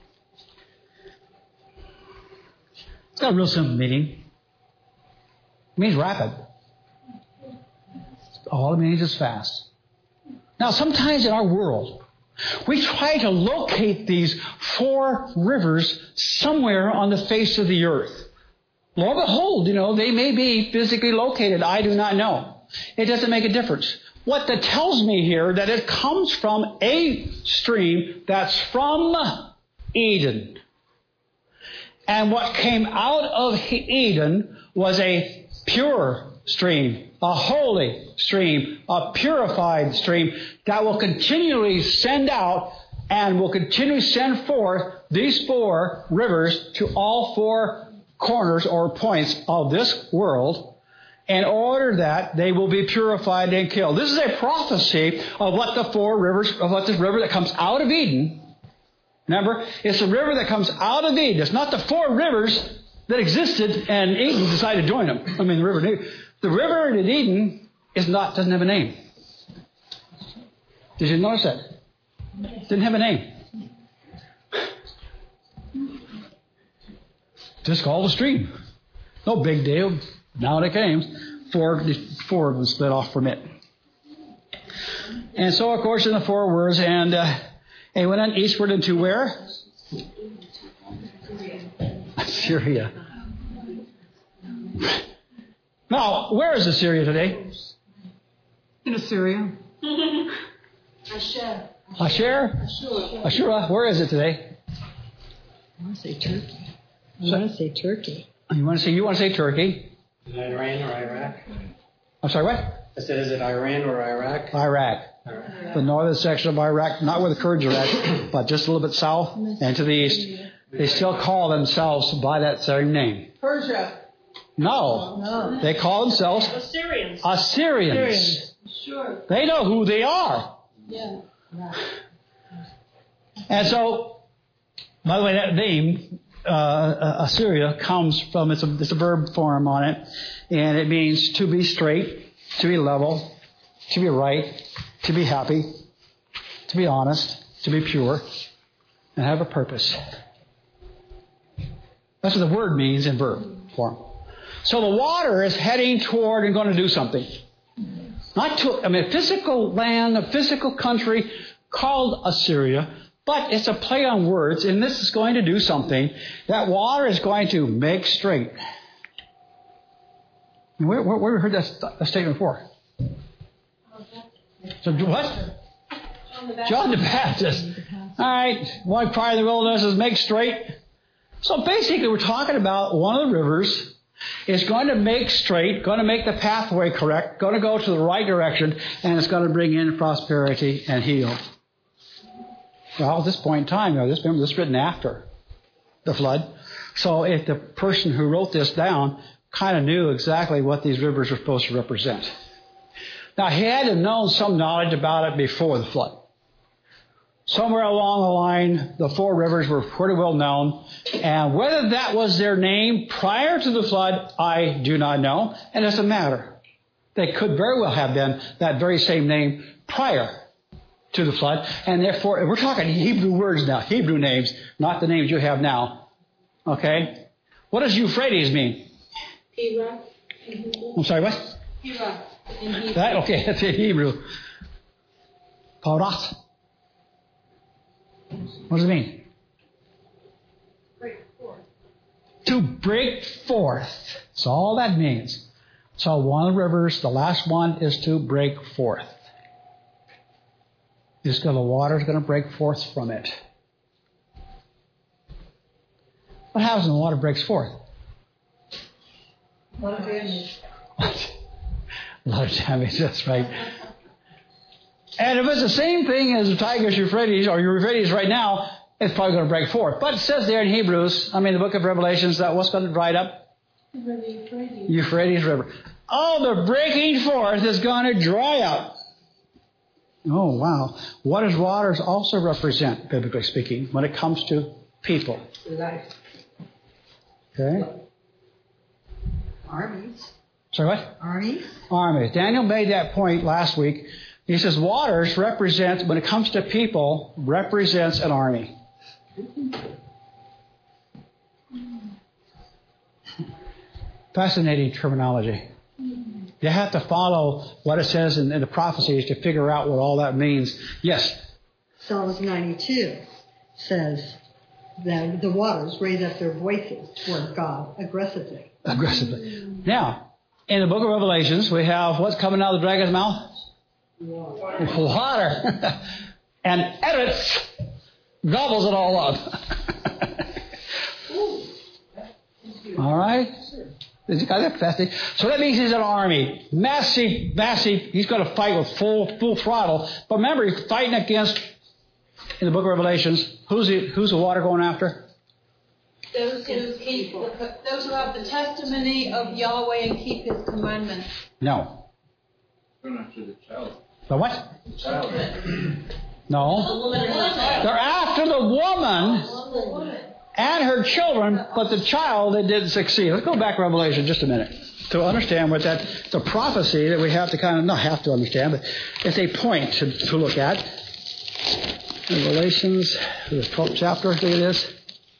It's got a real simple meaning. It means rapid. All it means is fast. Now, sometimes in our world, we try to locate these four rivers somewhere on the face of the earth. Lo and behold, you know, they may be physically located. I do not know. It doesn't make a difference. What that tells me here, that it comes from a stream that's from Eden. And what came out of Eden was a pure stream, a holy stream, a purified stream that will continually send out and will continually send forth these four rivers to all four corners or points of this world in order that they will be purified and killed. This is a prophecy of what the four rivers, of what this river that comes out of Eden. Remember, it's the river that comes out of Eden. It's not the four rivers that existed and Eden decided to join them. I mean, the river, the river in Eden is not, doesn't have a name. Did you notice that? Didn't have a name. Just called a stream. No big deal. Now it came. Four, four of them split off from it. And so, of course, in the four words, and uh, it went on eastward into where? Assyria. Now, where is Assyria today? In Assyria. Asher. Asher? Ashura. Ashura. Where is it today? I want to say Turkey. I want to say Turkey. You want to say? You want to say Turkey? Is it Iran or Iraq? I'm sorry. What? I said, is it Iran or Iraq? Iraq. Iraq. The northern section of Iraq, not where the Kurds are at, but just a little bit south and to the east. They still call themselves by that same name. Persia. No. No. They call themselves Assyrians. Assyrians. Sure. They know who they are. Yeah. And so, by the way, that name, uh, Assyria, comes from, it's a, it's a verb form on it, and it means to be straight, to be level, to be right, to be happy, to be honest, to be pure, and have a purpose. That's what the word means in verb form. So the water is heading toward and going to do something. Not to, I mean, a physical land, a physical country called Assyria, but it's a play on words, and this is going to do something. That water is going to make straight. Where, where, where have we heard that, that statement before? So what? John the Baptist. John the Baptist. All right, one cry in the wilderness is make straight. So basically we're talking about one of the rivers is going to make straight, going to make the pathway correct, going to go to the right direction, and it's going to bring in prosperity and heal. Well, at this point in time, you know, this, remember, this is written after the flood. So if the person who wrote this down kind of knew exactly what these rivers were supposed to represent. Now, he had to known some knowledge about it before the flood. Somewhere along the line, the four rivers were pretty well known. And whether that was their name prior to the flood, I do not know. And it doesn't matter. They could very well have been that very same name prior to the flood. And therefore, we're talking Hebrew words now, Hebrew names, not the names you have now. Okay? What does Euphrates mean? Hira. I'm sorry, what? Hira. In Hebrew. That, okay, that's in Hebrew. Paras. What does it mean? Break forth. To break forth. That's all that means. So one of the rivers, the last one, is to break forth. It's going, the water is going to break forth from it. What happens when the water breaks forth? A lot of damage. What? A lot of damage, that's right. And if it's the same thing as the Tigris Euphrates, or Euphrates right now, it's probably going to break forth. But it says there in Hebrews, I mean the book of Revelations, that what's going to dry up? Euphrates. Euphrates River. Oh, the breaking forth is going to dry up. Oh, wow. What does waters also represent, biblically speaking, when it comes to people? Life. Okay. Armies. Sorry, what? Armies. Armies. Daniel made that point last week. He says waters represent, when it comes to people, represents an army. Fascinating terminology. You have to follow what it says in, in the prophecies to figure out what all that means. Yes? Psalms ninety-two says that the waters raise up their voices toward God aggressively. Aggressively. Now, in the book of Revelations, we have what's coming out of the dragon's mouth? Water. Water. And Eretz gobbles it all up. All right? Is that fascinating? So that means he's an army. Massive, massive. He's going to fight with full full throttle. But remember, he's fighting against, in the book of Revelations, who's the, who's the water going after? Those who keep the, those who have the testimony of Yahweh and keep His commandments. No. Going after the child. The what? The child. No. The woman and the child. They're after the woman The woman. and her children, but the child, they didn't succeed. Let's go back to Revelation just a minute to understand what that, it's a prophecy that we have to kind of, not have to understand, but it's a point to, to look at. Revelations, the twelfth chapter, I think it is.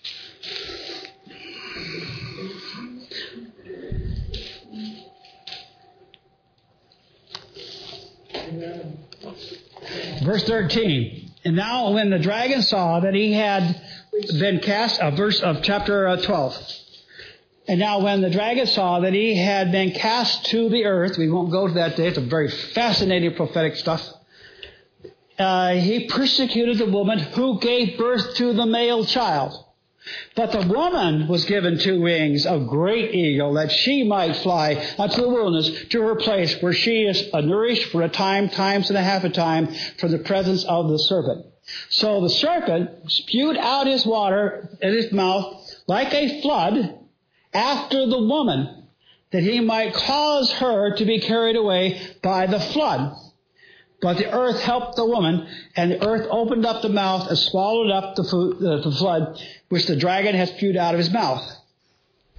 Verse thirteen. And now when the dragon saw that he had been cast, a uh, verse of chapter uh, twelve. And now when the dragon saw that he had been cast to the earth, we won't go to that day, it's a very fascinating prophetic stuff. Uh, he persecuted the woman who gave birth to the male child. But the woman was given two wings of great eagle, that she might fly unto the wilderness, to her place where she is nourished for a time, times and a half a time, from the presence of the serpent. So the serpent spewed out his water in his mouth like a flood after the woman, that he might cause her to be carried away by the flood. But the earth helped the woman, and the earth opened up the mouth and swallowed up the, food, uh, the flood, which the dragon had spewed out of his mouth.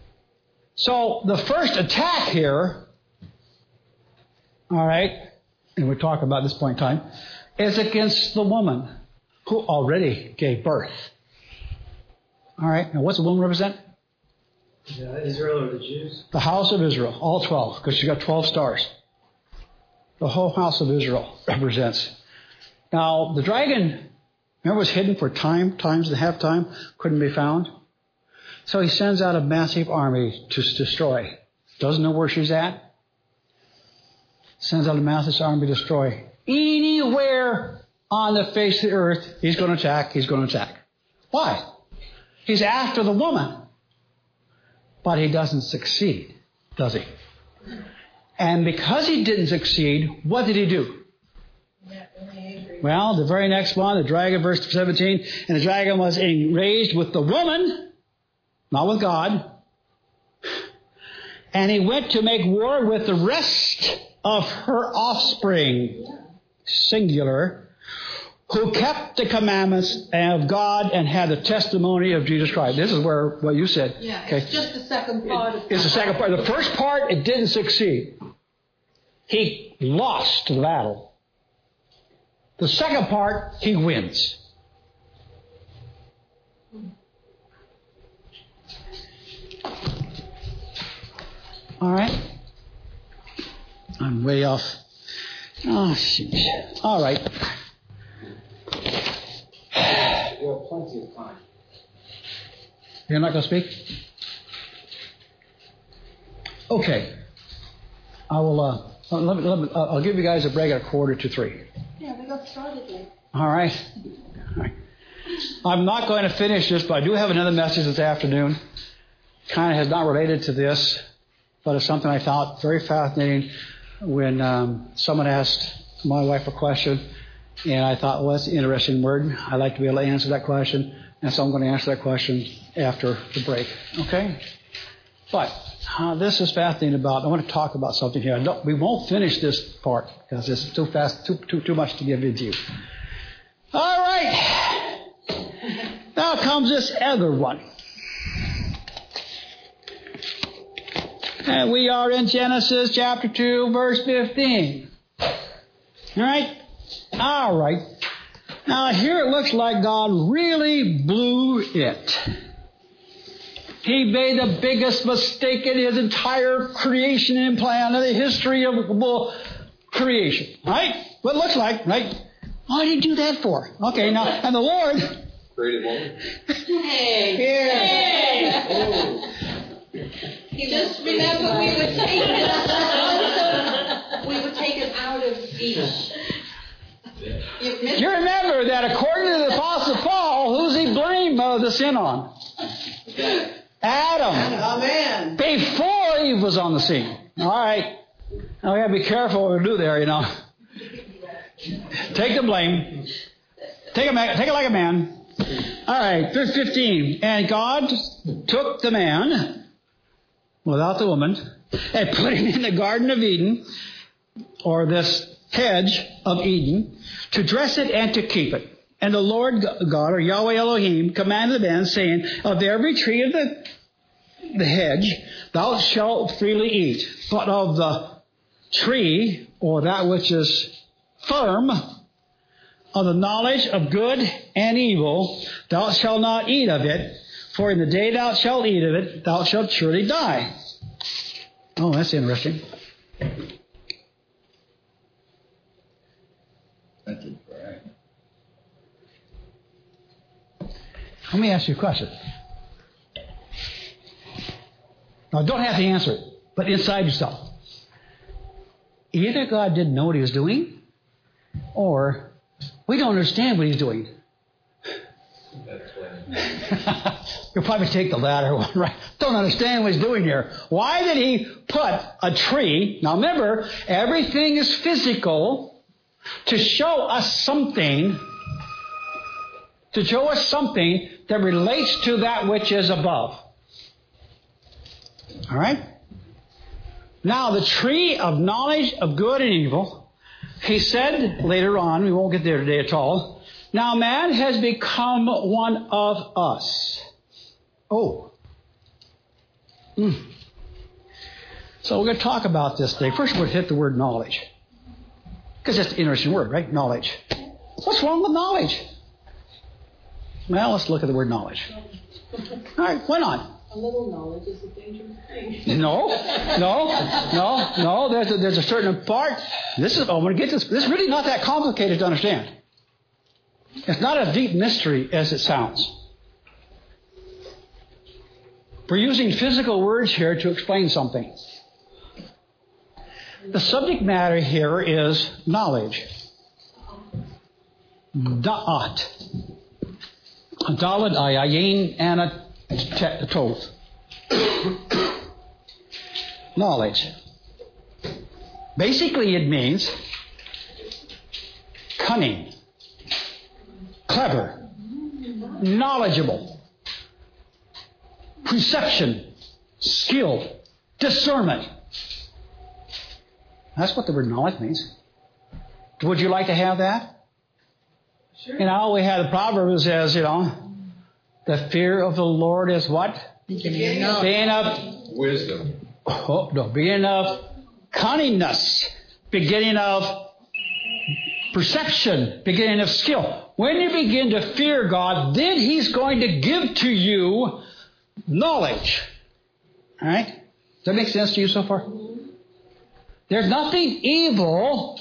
So the first attack here, all right, and we're talking about this point in time, is against the woman who already gave birth. All right, now what's the woman represent? Yeah, Israel or the Jews? The house of Israel, all twelve, because she got twelve stars. The whole house of Israel represents. Now, the dragon, remember, was hidden for time, times and a half time, couldn't be found. So he sends out a massive army to destroy. Doesn't know where she's at. Sends out a massive army to destroy. Anywhere on the face of the earth, he's going to attack, he's going to attack. Why? He's after the woman. But he doesn't succeed, does he? And because he didn't succeed, what did he do? Well, the very next one, the dragon, verse seventeen, and the dragon was enraged with the woman, not with God. And he went to make war with the rest of her offspring, singular, who kept the commandments of God and had the testimony of Jesus Christ. This is where what you said. Yeah, okay. It's just the second part. Of it's the second part. The first part, it didn't succeed. He lost the battle. The second part, he wins. All right. I'm way off. Oh, shoot. All right. You have plenty of time. You're not going to speak? Okay. I will, uh, let me, let me, uh, I'll give you guys a break at a quarter to three. Yeah, we got started late. All right. All right. I'm not going to finish this, but I do have another message this afternoon. Kind of has not related to this, but it's something I found very fascinating when um, someone asked my wife a question, and I thought, well, that's an interesting word. I'd like to be able to answer that question, and so I'm going to answer that question after the break. Okay? But uh, this is fascinating about, I want to talk about something here. No, we won't finish this part because it's too fast, too, too, too much to give into you. All right. Now comes this other one. And we are in Genesis chapter two, verse fifteen. All right? All right. Now here it looks like God really blew it. He made the biggest mistake in his entire creation and plan in the history of well, creation. Right? What it looks like, right? Why did he do that for? Okay, now, and the Lord... Created woman. Hey! Here. Hey. Just remember, we were taken out. We were taken out of each. You remember that according to the Apostle Paul, who's he blame uh, the sin on? Adam. Amen. Before Eve was on the scene. All right. Now we have to be careful what we do there, you know. Take the blame. Take it, take it like a man. All right, verse fifteen. And God took the man, without the woman, and put him in the Garden of Eden, or this hedge of Eden, to dress it and to keep it. And the Lord God, or Yahweh Elohim, commanded the man, saying, of every tree of the, the hedge thou shalt freely eat, but of the tree, or that which is firm, of the knowledge of good and evil, thou shalt not eat of it, for in the day thou shalt eat of it, thou shalt surely die. Oh, that's interesting. That's it, right. Let me ask you a question. Now, don't have to answer it, but inside yourself. Either God didn't know what he was doing, or we don't understand what he's doing. You'll probably take the latter one, right? Don't understand what he's doing here. Why did he put a tree? Now remember, everything is physical to show us something, to show us something that relates to that which is above. All right? Now, the tree of knowledge of good and evil, he said later on, we won't get there today at all, now man has become one of us. Oh. Mm. So we're going to talk about this today. First, we're going to hit the word knowledge. Because it's an interesting word, right? Knowledge. What's wrong with knowledge? Well, let's look at the word knowledge. All right, why not? A little knowledge is a dangerous thing. No, no, no, no. There's a, there's a certain part. This is, oh, I'm going to get this. This is really not that complicated to understand. It's not as deep mystery as it sounds. We're using physical words here to explain something. The subject matter here is knowledge. Da'at. Dalad, ayayin, and a tov. Knowledge. Basically, it means cunning, clever, knowledgeable, perception, skill, discernment. That's what the word knowledge means. Would you like to have that? Sure. You know, we have the proverb that says, you know, the fear of the Lord is what? Beginning of Being of Wisdom. oh, no, beginning of cunningness, beginning of perception, beginning of skill. When you begin to fear God, then He's going to give to you knowledge. All right? Does that make sense to you so far? There's nothing evil,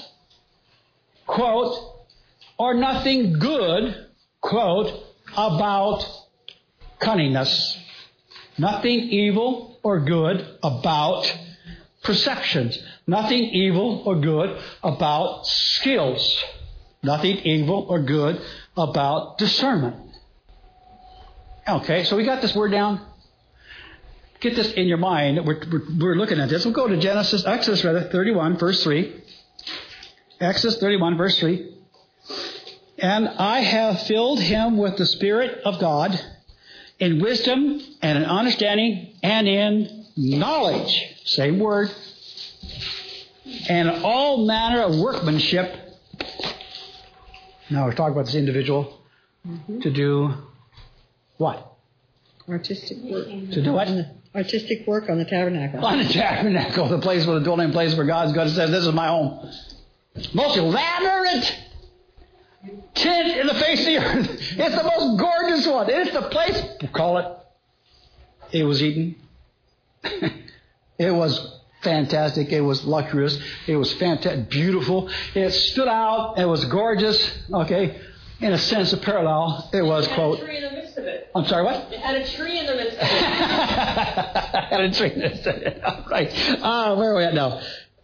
quote, or nothing good, quote, about cunningness. Nothing evil or good about perceptions. Nothing evil or good about skills. Nothing evil or good about discernment. Okay, so we got this word down. Get this in your mind. We're, we're, we're looking at this. We'll go to Genesis, Exodus rather, thirty-one, verse three. Exodus thirty-one, verse three. And I have filled him with the Spirit of God in wisdom and in understanding and in knowledge. Same word. And all manner of workmanship. Now we're talking about this individual mm-hmm. to do what? Artistic work. To do what? Artistic work on the tabernacle. On the tabernacle, the place where the dwelling place where God's going to say, this is my home. Most elaborate tent in the face of the earth. It's the most gorgeous one. It's the place, call it, it was Eden. It was fantastic. It was luxurious. It was fantastic, beautiful. It stood out. It was gorgeous. Okay. In a sense of parallel, it was, it quote... Had a tree in the midst of it. I'm sorry, what? It had a tree in the midst of it. Had a tree in the midst of it. Right. Uh, where are we at now?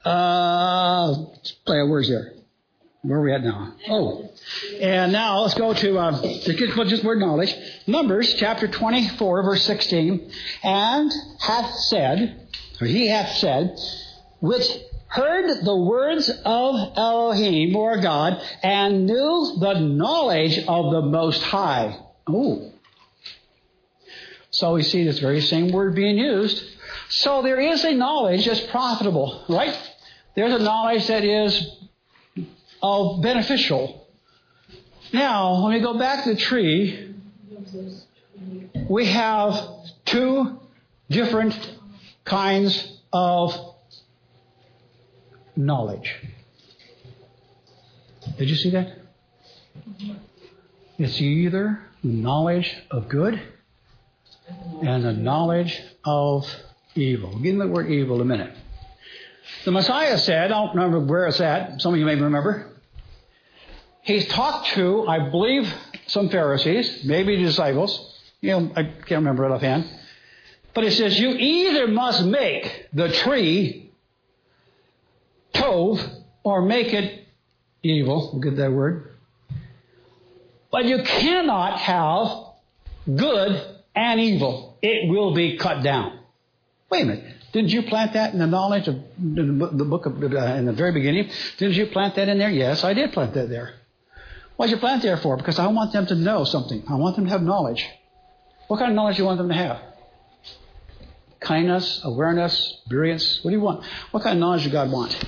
Uh, let's play our words here. Where are we at now? Oh. And now let's go to, uh, to get just word knowledge. Numbers chapter twenty-four, verse sixteen. And hath said, or he hath said, which heard the words of Elohim, or God, and knew the knowledge of the Most High. Oh. So we see this very same word being used. So there is a knowledge that's profitable, right? There's a knowledge that is of beneficial. Now, when we go back to the tree, we have two different kinds of knowledge. Did you see that? It's either knowledge of good and the knowledge of evil. We'll get into the word evil in a minute. The Messiah said, I don't remember where it's at, some of you may remember, he's talked to, I believe, some Pharisees, maybe disciples, you know, I can't remember it offhand, but he says, you either must make the tree tov, or make it evil, we'll get that word, but you cannot have good and evil. It will be cut down. Wait a minute. Didn't you plant that in the knowledge of the book of, uh, in the very beginning? Didn't you plant that in there? Yes, I did plant that there. Why did you plant there for? Because I want them to know something. I want them to have knowledge. What kind of knowledge do you want them to have? Kindness, awareness, brilliance. What do you want? What kind of knowledge does God want?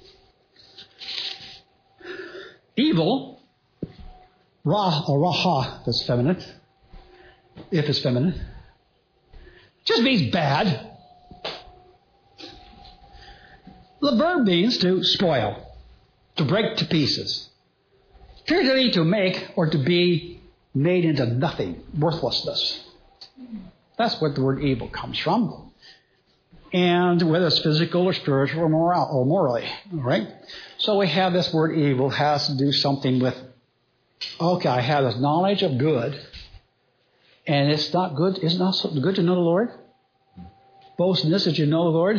Evil, ra or raha, that's feminine, if it's feminine, just means bad. The verb means to spoil, to break to pieces. Figuratively, to make or to be made into nothing, worthlessness. That's what the word evil comes from. And whether it's physical or spiritual or moral or morally, all right? So we have this word evil has to do something with, okay, I have this knowledge of good, and it's not good. It's not so good to know the Lord. Boast in this that you know the Lord.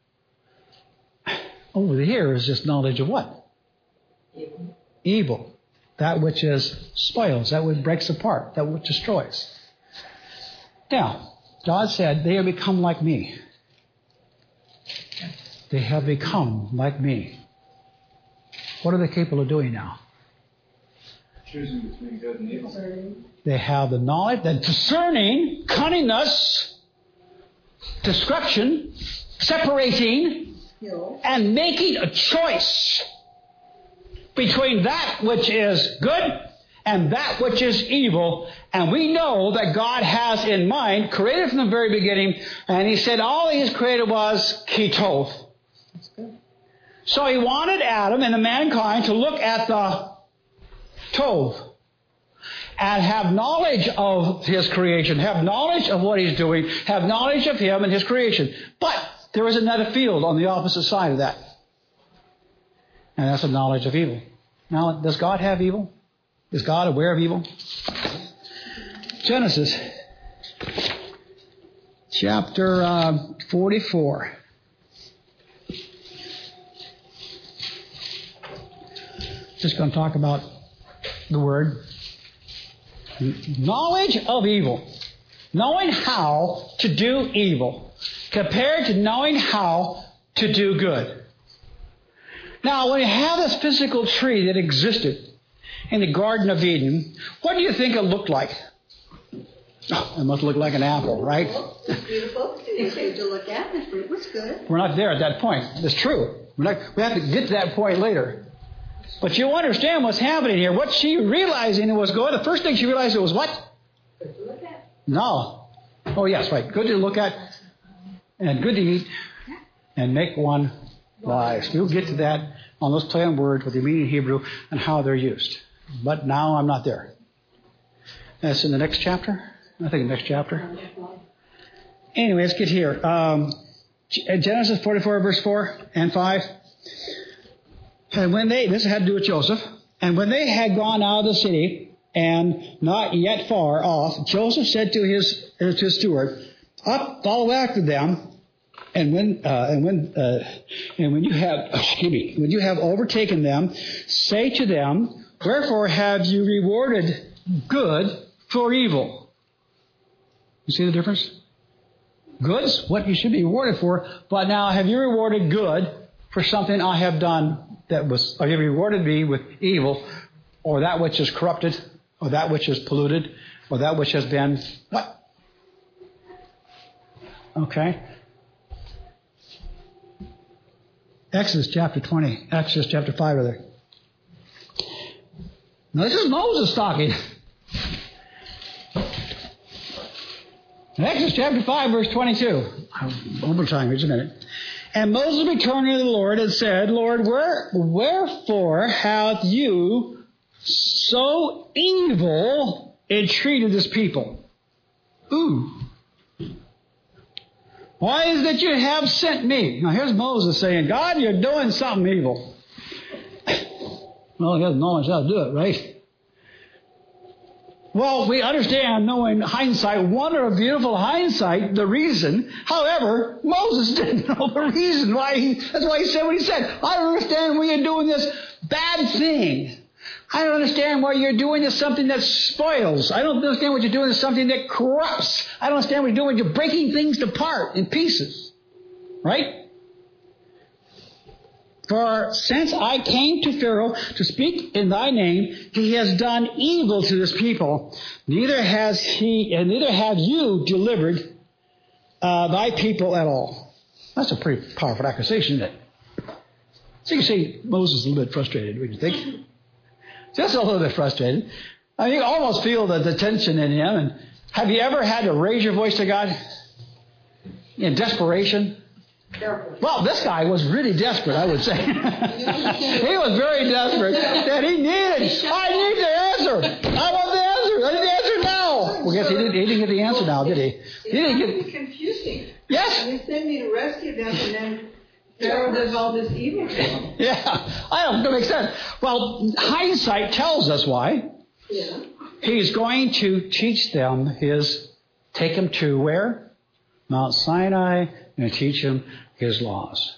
Over here is just knowledge of what? Evil. Evil. That which is spoils, that which breaks apart, that which destroys. Now, God said, they have become like me. They have become like me. What are they capable of doing now? Choosing between good and evil. They have the knowledge, the discerning, cunningness, description, separating, and making a choice between that which is good and that which is evil. And we know that God has in mind, created from the very beginning, and He said all He has created was ketov. So He wanted Adam and the mankind to look at the tov and have knowledge of His creation, have knowledge of what He's doing, have knowledge of Him and His creation. But there is another field on the opposite side of that. And that's the knowledge of evil. Now, does God have evil? Is God aware of evil? Genesis chapter uh, forty-four. Just going to talk about the word knowledge of evil. Knowing how to do evil compared to knowing how to do good. Now, when you have this physical tree that existed in the Garden of Eden, what do you think it looked like? Oh, it must look like an apple, right? It's beautiful. It's good to look at. The fruit was good. We're not there at that point. It's true. We're not, we have to get to that point later. But you understand what's happening here. What she realizing was good. The first thing she realized it was what? Good to look at. No. Oh, yes, right. Good to look at and good to eat and make one wise. We'll get to that on those play on words with the meaning in Hebrew and how they're used. But now I'm not there. That's in the next chapter. I think the next chapter. Anyway, let's get here. Um, Genesis forty-four, verse four and five. And when they, this had to do with Joseph, and when they had gone out of the city and not yet far off, Joseph said to his, to his steward, up, follow after them. And when uh, and when uh, and when you have excuse me, when you have overtaken them, say to them, wherefore have you rewarded good for evil? You see the difference? Good's what you should be rewarded for, but now have you rewarded good for something I have done that was, or have you rewarded me with evil, or that which is corrupted, or that which is polluted, or that which has been what? Okay. Exodus chapter twenty, Exodus chapter five, rather. Now this is Moses talking. In Exodus chapter five, verse twenty-two. One more time, here's a minute. And Moses returned to the Lord and said, Lord, where, wherefore hath you so evil entreated this people? Ooh. Why is it that you have sent me? Now here's Moses saying, God, you're doing something evil. Well, he has knowledge how to do it, right? Well, we understand, knowing hindsight, wonder of beautiful hindsight, the reason. However, Moses didn't know the reason why he, that's why he said what he said. I don't understand why you're doing this bad thing. I don't understand why you're doing this something that spoils. I don't understand what you're doing is something that corrupts. I don't understand what you're doing. You're breaking things apart in pieces. Right? For since I came to Pharaoh to speak in thy name, he has done evil to this people. Neither has he, and neither have you delivered uh, thy people at all. That's a pretty powerful accusation, isn't it? So you can see Moses is a little bit frustrated, wouldn't you think? Just a little bit frustrated. I mean, you almost feel the, the tension in him. And have you ever had to raise your voice to God in desperation? Careful. Well, this guy was really desperate, I would say. He was very desperate that he needed, I need the answer. I want the answer. I need the answer now. Well, I guess he didn't, he didn't get the answer now, did he? He didn't It It's get. confusing. Yes. They send me to rescue them, and then Pharaoh does all this evil to them. Yeah. I don't. That makes sense. Well, hindsight tells us why. Yeah. He's going to teach them his. Take them to where? Mount Sinai, and teach them his laws.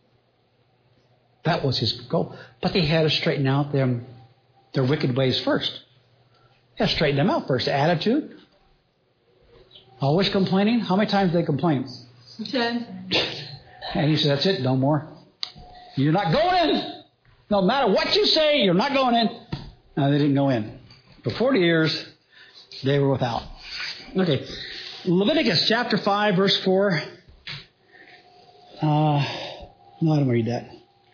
That was his goal. But they had to straighten out them, their wicked ways first. They had to straighten them out first. The attitude. Always complaining. How many times did they complain? Ten. And he said, that's it, no more. You're not going in. No matter what you say, you're not going in. No, they didn't go in. For forty years, they were without. Okay. Leviticus chapter five, verse four. Uh, no, I don't read that.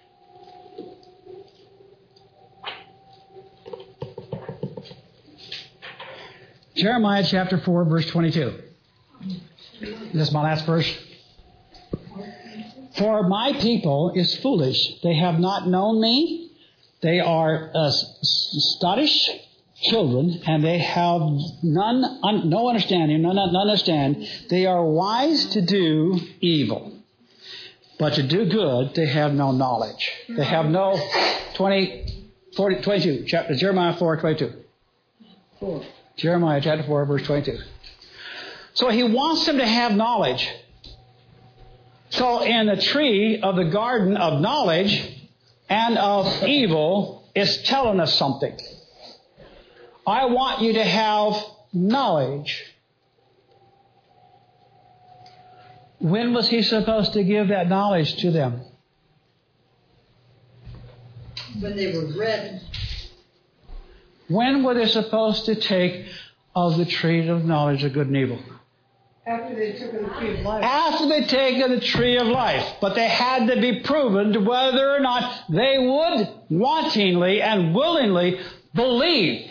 Jeremiah chapter four, verse twenty-two. This is my last verse. For my people is foolish. They have not known me. They are uh, Scottish children, and they have none, un, no understanding, none, none understand. They are wise to do evil, but to do good, they have no knowledge. They have no twenty, forty, twenty-two. Chapter Jeremiah four, twenty-two. Four. Jeremiah chapter four, verse twenty-two. So he wants them to have knowledge. So in the tree of the garden of knowledge and of evil is telling us something. I want you to have knowledge. When was he supposed to give that knowledge to them? When they were ready. When were they supposed to take of the tree of knowledge of good and evil? After they took the tree of life. After they take of the tree of life. But they had to be proven to whether or not they would wantingly and willingly believe.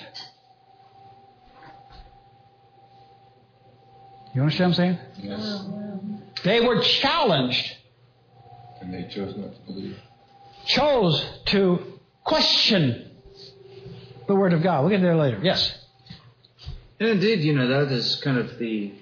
You understand what I'm saying? Yes. They were challenged. And they chose not to believe. Chose to question the Word of God. We'll get there later. Yes. And indeed, you know, that is kind of the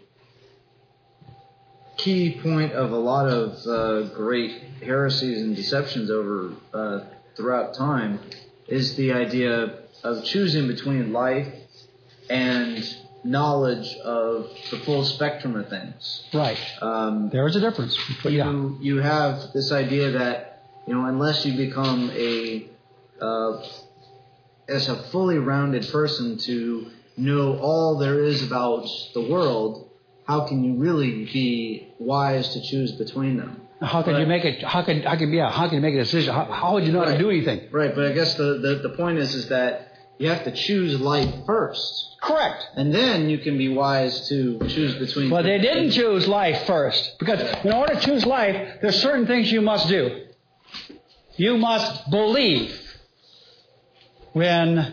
key point of a lot of uh, great heresies and deceptions over uh, throughout time is the idea of choosing between life and knowledge of the full spectrum of things. Right. Um, There is a difference. But yeah. you, you have this idea that, you know, unless you become a uh, as a fully rounded person to know all there is about the world, how can you really be wise to choose between them? How can but, you make it? How can how can yeah? How can you make a decision? How, how would you know right, how to do anything? Right, but I guess the, the, the point is is that you have to choose life first, Correct. and then you can be wise to choose between. But they didn't choose life first, because in order to choose life, there's certain things you must do. You must believe when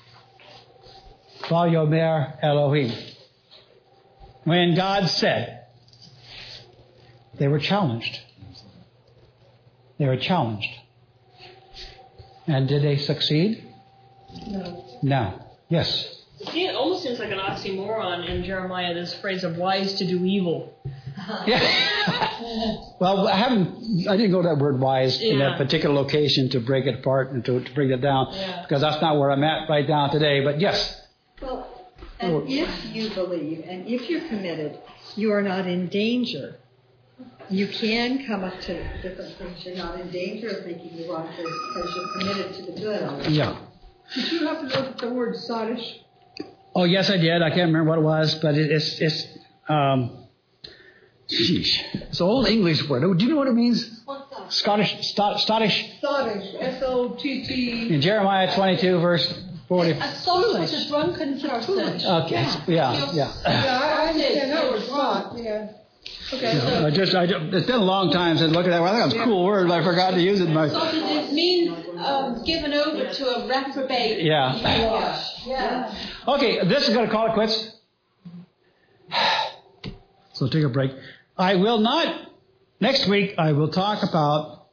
Vayomer Elohim. When God said, they were challenged. They were challenged. And did they succeed? No. No. Yes. See, it almost seems like an oxymoron in Jeremiah, this phrase of wise to do evil. Yeah. Well, I haven't. I didn't go to that word wise in Yeah. that particular location to break it apart and to, to bring it down, Yeah. because that's not where I'm at right now today. But yes. Well, and if you believe and if you're committed, you are not in danger. You can come up to different things. You're not in danger of making the wrong choice because you're committed to the good. Yeah. Did you have to look at the word sottish? Oh yes, I did. I can't remember what it was, but it, it's it's um. Sheesh. It's an old English word. Do you know what it means? What's that? Scottish, Scottish. Sottish. S O T T. In Jeremiah twenty-two, verse forty. A sot was a drunken person. Okay. Yeah. Yeah. I understand that was wrong. Yeah. Okay. I just, I just, it's been a long time since I looked at that. Well, I think it was a cool word, but I forgot to use it in my. Sotted, it means um, given over to a reprobate. Yeah. Yeah. Yeah. Okay, this is going to call it quits. So take a break. I will not Next week, I will talk about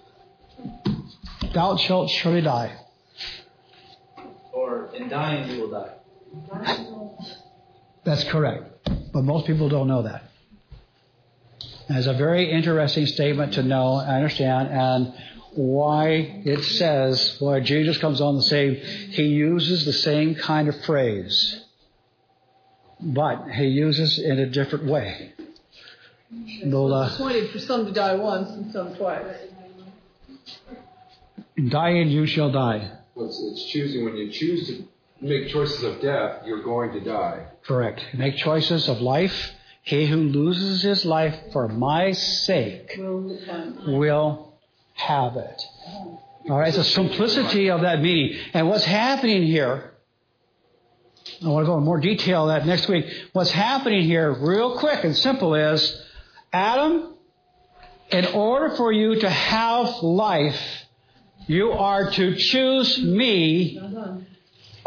thou shalt surely die. Or in dying you will die. That's correct. But most people don't know that. And it's a very interesting statement to know and understand, and why it says, why Jesus comes on the scene, he uses the same kind of phrase, but he uses it in a different way. We'll, uh, It's appointed for some to die once and some twice. Dying you shall die. Well, it's, it's choosing. When you choose to make choices of death, you're going to die. Correct. Make choices of life. He who loses his life for my sake will have it. All right, it's the simplicity of that meaning. And what's happening here, I want to go in more detail on that next week. What's happening here, real quick and simple, is Adam, in order for you to have life, you are to choose me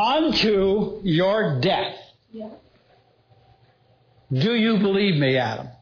unto your death. Do you believe me, Adam?